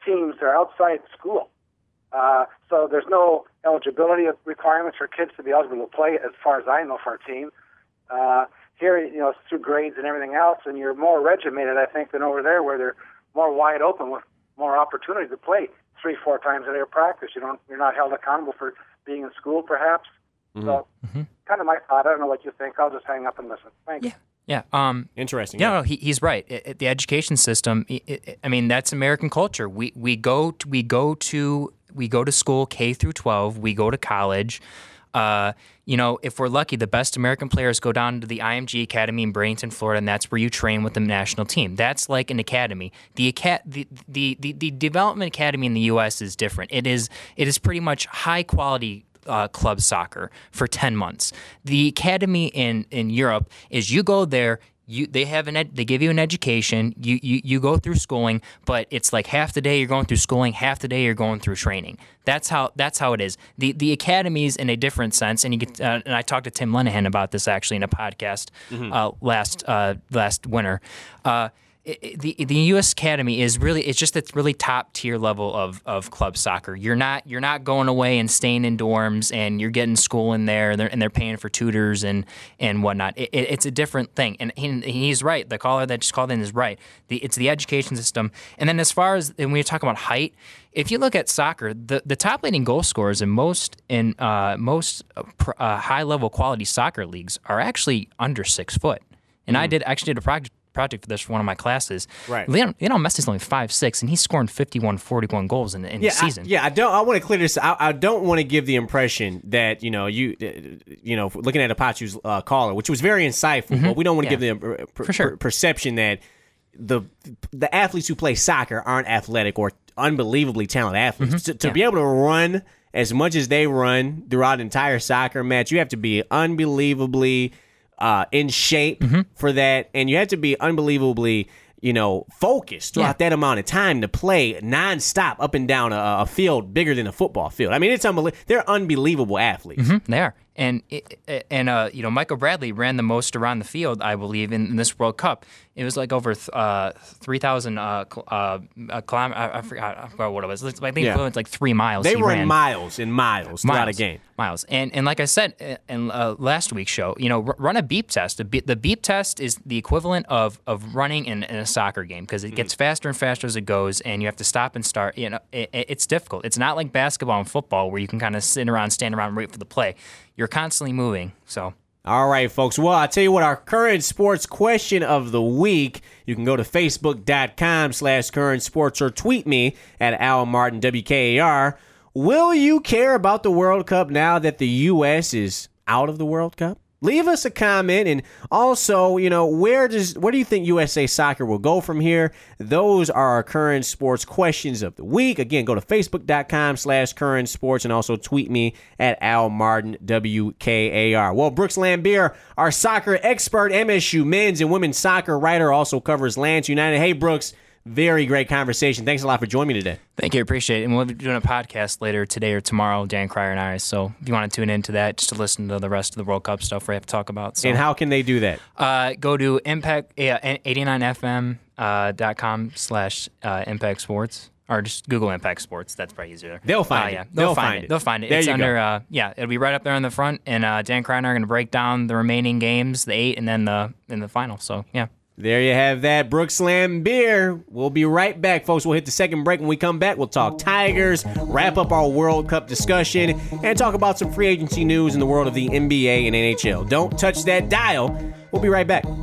teams that are outside school. Uh, so there's no eligibility requirements for kids to be eligible to play, as far as I know, for a team. Uh, here, you know, it's through grades and everything else, and you're more regimented, I think, than over there, where they're more wide open with more opportunity to play three, four times a day of practice. You don't, you're not held accountable for being in school, perhaps. Mm-hmm. So, mm-hmm. kind of my thought. I don't know what you think. I'll just hang up and listen. Thanks. Yeah. Yeah. Um, Interesting. Yeah, yeah. no, he, he's right. It, it, the education system. It, it, I mean, that's American culture. We we go to, we go to we go to school K through twelve. We go to college. Uh, you know, if we're lucky, the best American players go down to the I M G Academy in Bradenton, Florida, and that's where you train with the national team. That's like an academy. The aca- the, the, the, the development academy in the U S is different. It is it is pretty much high quality uh, club soccer for ten months. The academy in, in Europe is you go there. You, they have an ed, they give you an education. You, you you go through schooling, but it's like half the day you're going through schooling, half the day you're going through training. That's how that's how it is. The the academy's in a different sense, and you get uh, and I talked to Tim Lenahan about this actually in a podcast mm-hmm. uh, last uh, last winter. Uh, It, it, the the U S Academy is really it's just a really top tier level of, of club soccer. You're not you're not going away and staying in dorms, and you're getting school in there, and they're, and they're paying for tutors and and whatnot. It, it, it's a different thing, and he, he's right. The caller that just called in is right. The, it's the education system, and then as far as when we talk about height, if you look at soccer, the, the top leading goal scorers in most in uh, most uh, high level quality soccer leagues are actually under six foot. And mm. I did actually did a project. project for this for one of my classes. Right. Lionel, Lionel Messi's only five six, and he's scoring fifty-one, forty-one goals in, in yeah, the season. I, yeah, I don't. I want to clear this. I, I don't want to give the impression that you know you, you know, looking at Apachu's uh, caller, which was very insightful, mm-hmm. but we don't want to yeah. give the uh, per, for sure. per, perception that the the athletes who play soccer aren't athletic or unbelievably talented athletes. Mm-hmm. To, to yeah. be able to run as much as they run throughout an entire soccer match, you have to be unbelievably Uh, in shape mm-hmm. for that, and you have to be unbelievably, you know, focused throughout yeah. that amount of time to play nonstop up and down a, a field bigger than a football field. I mean, it's unbelievable. They're unbelievable athletes. Mm-hmm. They are, and it, and uh, you know, Michael Bradley ran the most around the field, I believe, in, in this World Cup. It was like over uh, three thousand uh, uh, kilometers. I, I forgot, I forgot what it was. I think yeah. it was like three miles. They he run ran. miles and miles throughout miles, a game. Miles, and and like I said in uh, last week's show, you know, r- run a beep test. The beep, the beep test is the equivalent of of running in, in a soccer game because it mm-hmm. gets faster and faster as it goes, and you have to stop and start. You know, it, it's difficult. It's not like basketball and football where you can kind of sit around, stand around, and wait for the play. You're constantly moving, so. All right, folks. Well, I'll tell you what, our current sports question of the week, you can go to facebook.com slash current sports or tweet me at Al Martin, W K A R. Will you care about the World Cup now that the U S is out of the World Cup? Leave us a comment, and also, you know, where does where do you think U S A Soccer will go from here? Those are our current sports questions of the week. Again, go to facebook.com slash current sports and also tweet me at Al Martin, W K A R. Well, Brooks Lambier, our soccer expert, M S U men's and women's soccer writer, also covers Lance United. Hey, Brooks, very great conversation. Thanks a lot for joining me today. Thank you. Appreciate it. And we'll be doing a podcast later today or tomorrow, Dan Cryer and I. So if you want to tune into that, just to listen to the rest of the World Cup stuff we have to talk about. So, and how can they do that? Uh, go to impact eighty-nine F M dot com slash Impact Sports. Or just Google Impact Sports. That's probably easier. They'll find uh, yeah, it. They'll, They'll find, find it. it. They'll find it. There it's you under, go. Uh, yeah, it'll be right up there in the front. And uh, Dan Cryer and I are going to break down the remaining games, the eight, and then the in the final. So, yeah. There you have that. Brooks Lambier. We'll be right back, folks. We'll hit the second break. When we come back, we'll talk Tigers, wrap up our World Cup discussion, and talk about some free agency news in the world of the N B A and N H L. Don't touch that dial. We'll be right back.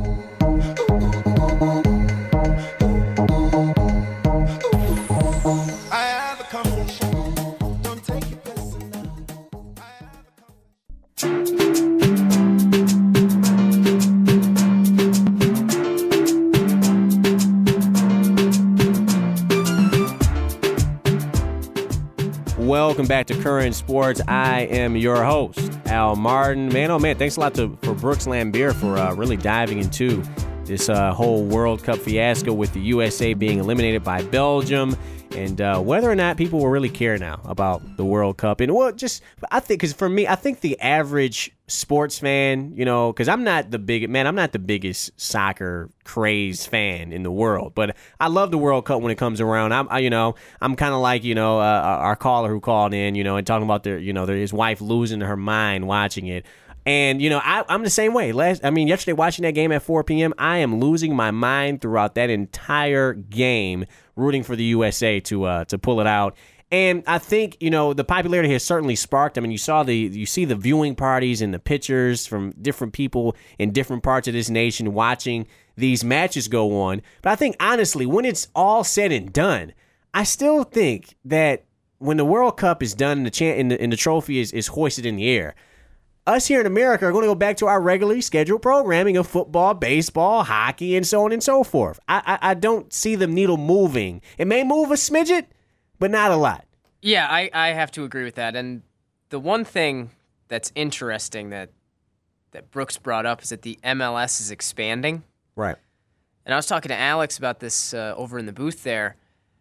Welcome back to Current Sports. I am your host, Al Martin. Man, oh man, thanks a lot to, for Brooks Lambier for uh, really diving into this uh, whole World Cup fiasco with the U S A being eliminated by Belgium. and uh, whether or not people will really care now about the World Cup. And well, just I think because for me, I think the average sports fan, you know, because I'm not the big man, I'm not the biggest soccer craze fan in the world, but I love the World Cup when it comes around. I'm, I, you know, I'm kind of like you know uh, our caller who called in, you know, and talking about their, you know, their, his wife losing her mind watching it. And, you know, I, I'm the same way. Last, I mean, yesterday watching that game at four p.m., I am losing my mind throughout that entire game, rooting for the U S A to uh, to pull it out. And I think, you know, the popularity has certainly sparked. I mean, you saw the you see the viewing parties and the pictures from different people in different parts of this nation watching these matches go on. But I think, honestly, when it's all said and done, I still think that when the World Cup is done and the, cha- and the, and the trophy is, is hoisted in the air, us here in America are going to go back to our regularly scheduled programming of football, baseball, hockey, and so on and so forth. I, I, I don't see the needle moving. It may move a smidget, but not a lot. Yeah, I, I have to agree with that. And the one thing that's interesting that that Brooks brought up is that the M L S is expanding. Right. And I was talking to Alex about this uh, over in the booth there.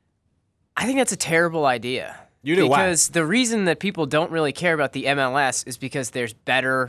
I think that's a terrible idea. You do? Because Why? the reason that people don't really care about the M L S is because there's better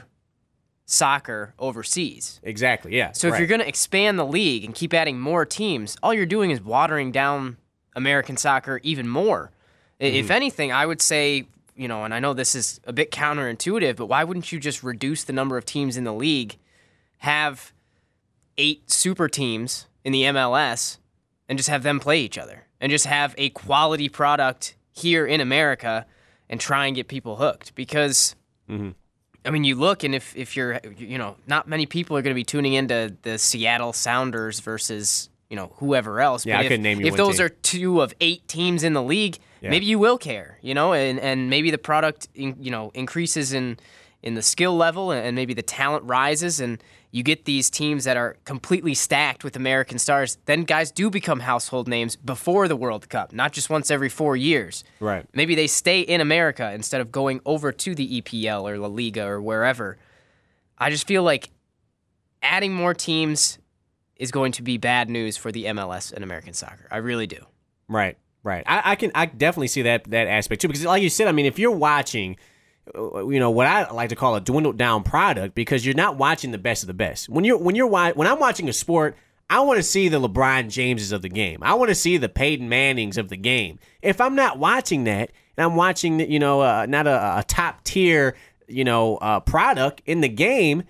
soccer overseas. Exactly, yeah. So if right. you're going to expand the league and keep adding more teams, all you're doing is watering down American soccer even more. Mm-hmm. If anything, I would say, you know, and I know this is a bit counterintuitive, but why wouldn't you just reduce the number of teams in the league, have eight super teams in the M L S, and just have them play each other, and just have a quality product here in America and try and get people hooked? Because, mm-hmm. I mean, you look, and if, if you're, you know, not many people are going to be tuning into the Seattle Sounders versus, you know, whoever else. Yeah, but I if, couldn't name you If one those team. are two of eight teams in the league, yeah. maybe you will care, you know, and, and maybe the product, in, you know, increases in, in the skill level, and maybe the talent rises, and you get these teams that are completely stacked with American stars. Then guys do become household names before the World Cup, not just once every four years. Right. Maybe they stay in America instead of going over to the E P L or La Liga or wherever. I just feel like adding more teams is going to be bad news for the M L S and American soccer. I really do. Right, right. I, I can I definitely see that that aspect too, because like you said, I mean, if you're watching, you know, what I like to call a dwindled down product, because you're not watching the best of the best. When you're when you're when I'm watching a sport, I want to see the LeBron Jameses of the game. I want to see the Peyton Mannings of the game. If I'm not watching that, and I'm watching, you know, uh, not a, a top tier, you know, uh, product in the game,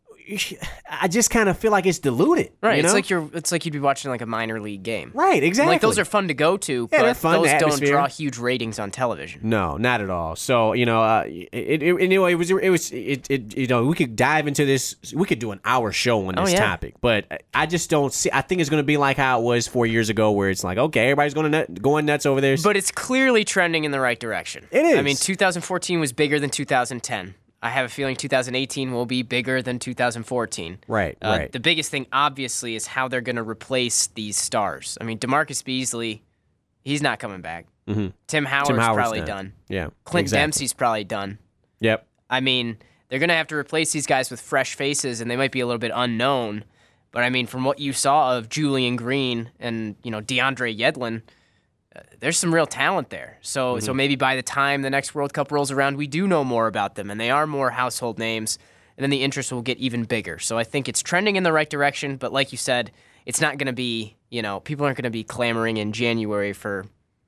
I just kind of feel like it's diluted. Right. You know? It's like you're. It's like you'd be watching like a minor league game. Right. Exactly. Like those are fun to go to, Yeah, but they're fun, those the don't atmosphere. draw huge ratings on television. No, not at all. So you know, uh, it, it, it, anyway, it was it was it, it you know we could dive into this. We could do an hour show on this oh, yeah. topic, but I just don't see. I think it's going to be like how it was four years ago, where it's like, okay, everybody's going to nut, going nuts over there. But it's clearly trending in the right direction. It is. I mean, two thousand fourteen was bigger than two thousand ten. I have a feeling two thousand eighteen will be bigger than two thousand fourteen. Right, uh, right. The biggest thing, obviously, is how they're going to replace these stars. I mean, DeMarcus Beasley, he's not coming back. Mm-hmm. Tim Howard's, Tim Howard's probably done. done. Yeah, Clint exactly. Dempsey's probably done. Yep. I mean, they're going to have to replace these guys with fresh faces, and they might be a little bit unknown. But, I mean, from what you saw of Julian Green and, you know, DeAndre Yedlin, uh, there's some real talent there. So Mm-hmm. so maybe by the time the next World Cup rolls around, we do know more about them, and they are more household names, and then the interest will get even bigger. So I think it's trending in the right direction, but like you said, it's not going to be, you know, people aren't going to be clamoring in January for...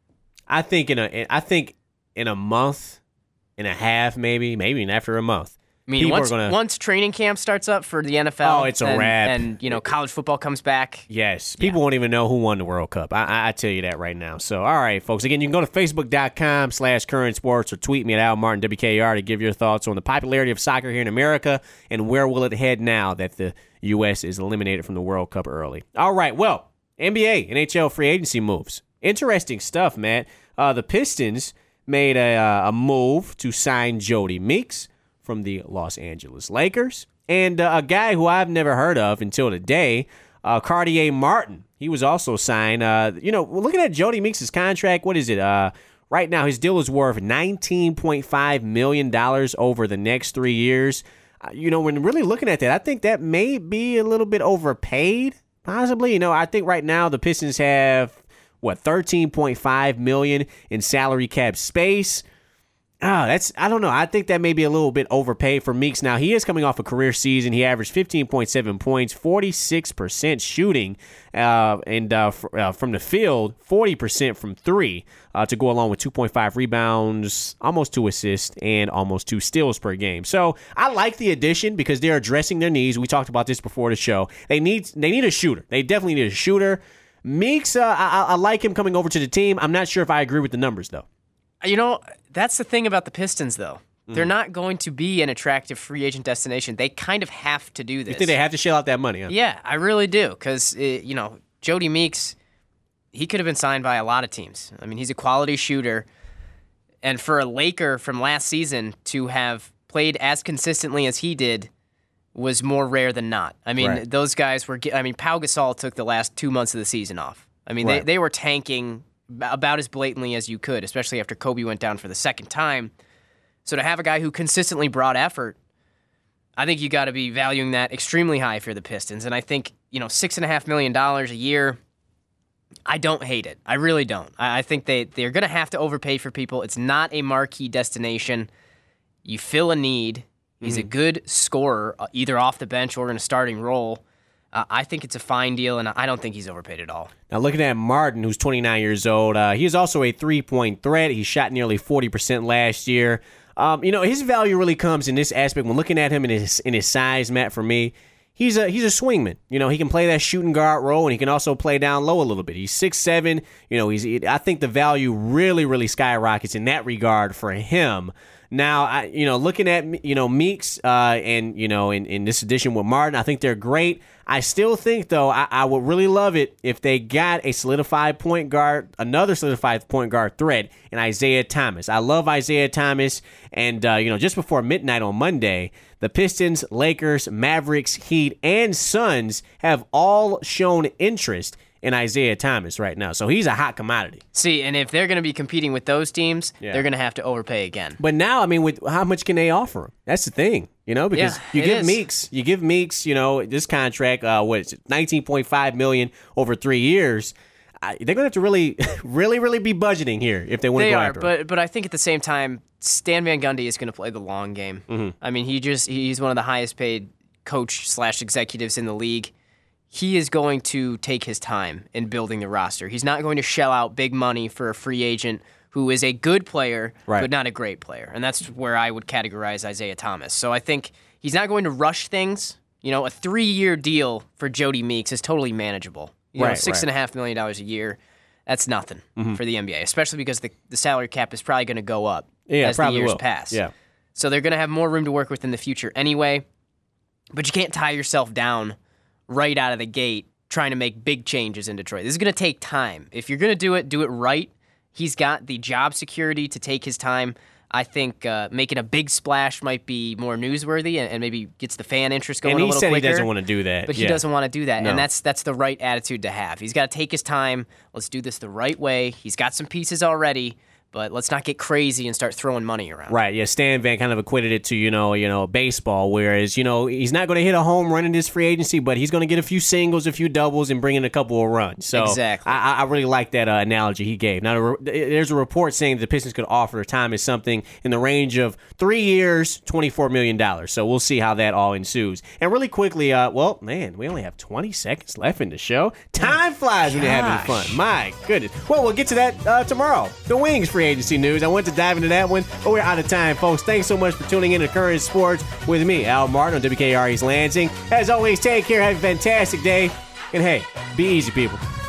I think in a I think in a month and a half, maybe, maybe even after a month. I mean, people once, are gonna, once training camp starts up for the N F L, Oh, it's a and, wrap. and you know college football comes back. Yes, people won't even know who won the World Cup. I, I, I tell you that right now. So, all right, folks. Again, you can go to facebook.com slash current sports or tweet me at Al Martin W K R to give your thoughts on the popularity of soccer here in America and where will it head now that the U S is eliminated from the World Cup early. All right, well, N B A, N H L free agency moves. Interesting stuff, Matt. Uh, the Pistons made a, uh, a move to sign Jody Meeks from the Los Angeles Lakers. And uh, a guy who I've never heard of until today, uh, Cartier Martin. He was also signed. Uh, you know, looking at Jody Meeks' contract, what is it? Uh, right now, his deal is worth nineteen point five million dollars over the next three years. Uh, you know, when really looking at that, I think that may be a little bit overpaid, possibly. You know, I think right now the Pistons have, what, thirteen point five million dollars in salary cap space. Oh, that's, I don't know. I think that may be a little bit overpaid for Meeks. Now, he is coming off a career season. He averaged fifteen point seven points, forty-six percent shooting, uh, and uh, f- uh, from the field, forty percent from three, uh, to go along with two point five rebounds, almost two assists, and almost two steals per game. So I like the addition because they're addressing their needs. We talked about this before the show. They need they need a shooter. They definitely need a shooter. Meeks, uh, I, I like him coming over to the team. I'm not sure if I agree with the numbers, though. You know, that's the thing about the Pistons, though. Mm. They're not going to be an attractive free agent destination. They kind of have to do this. You think they have to shell out that money, huh? Yeah, I really do. Because, you know, Jody Meeks, he could have been signed by a lot of teams. I mean, he's a quality shooter. And for a Laker from last season to have played as consistently as he did was more rare than not. I mean, right. those guys were... I mean, Pau Gasol took the last two months of the season off. I mean, right. they, they were tanking about as blatantly as you could, especially after Kobe went down for the second time. So to have a guy who consistently brought effort, I think you got to be valuing that extremely high for the Pistons. And I think, you know, six and a half million dollars a year, I don't hate it. I really don't. I, I think they, they're going to have to overpay for people. It's not a marquee destination. You fill a need. He's mm-hmm. a good scorer, either off the bench or in a starting role. Uh, I think it's a fine deal, and I don't think he's overpaid at all. Now, looking at Martin, who's twenty-nine years old, uh, he is also a three-point threat. He shot nearly forty percent last year. Um, you know, his value really comes in this aspect when looking at him in his in his size, Matt, for me. He's a he's a swingman. You know, he can play that shooting guard role, and he can also play down low a little bit. He's six seven. You know, he's. I think the value really, really skyrockets in that regard for him. Now, I, you know, looking at, you know, Meeks uh, and, you know, in, in this edition with Martin, I think they're great. I still think, though, I, I would really love it if they got a solidified point guard, another solidified point guard threat in Isaiah Thomas. I love Isaiah Thomas. And, uh, you know, just before midnight on Monday, the Pistons, Lakers, Mavericks, Heat, and Suns have all shown interest in Isaiah Thomas right now. So he's a hot commodity. See, and if they're going to be competing with those teams, yeah. they're going to have to overpay again. But now, I mean, with how much can they offer him? That's the thing, you know, because yeah, you give is. Meeks, you give Meeks, you know, this contract, uh, what is it, nineteen point five million dollars over three years. I, they're going to have to really, really, really be budgeting here if they want to go are, after him. But, but I think at the same time, Stan Van Gundy is going to play the long game. Mm-hmm. I mean, he just he's one of the highest paid coach slash executives in the league. He is going to take his time in building the roster. He's not going to shell out big money for a free agent who is a good player, right. but not a great player. And that's where I would categorize Isaiah Thomas. So I think he's not going to rush things. You know, a three-year deal for Jody Meeks is totally manageable. You right, know, six right. and a half million dollars a year, that's nothing mm-hmm. for the N B A, especially because the, the salary cap is probably going to go up yeah, as the years will. pass. Yeah. So they're going to have more room to work with in the future anyway. But you can't tie yourself down right out of the gate trying to make big changes in Detroit. This is going to take time. If you're going to do it, do it right. He's got the job security to take his time. I think uh, making a big splash might be more newsworthy and, and maybe gets the fan interest going and a little quicker. And quicker. he said he doesn't want to do that. But yeah. he doesn't want to do that, no. and that's that's the right attitude to have. He's got to take his time. Let's do this the right way. He's got some pieces already. But let's not get crazy and start throwing money around. Right, yeah. Stan Van kind of equated it to, you know, you know, baseball, whereas, you know, he's not going to hit a home run in this free agency, but he's going to get a few singles, a few doubles, and bring in a couple of runs. So exactly. I, I really like that uh, analogy he gave. Now, there's a report saying that the Pistons could offer Thomas something in the range of three years, twenty-four million dollars. So we'll see how that all ensues. And really quickly, uh, well, man, we only have twenty seconds left in the show. Time flies when you're having fun. My goodness. Well, we'll get to that uh, tomorrow. The Wings free agency news. I want to dive into that one, but we're out of time, folks. Thanks so much for tuning in to Current Sports with me, Al Martin, on W K R East Lansing. As always, take care, have a fantastic day, and hey, be easy, people.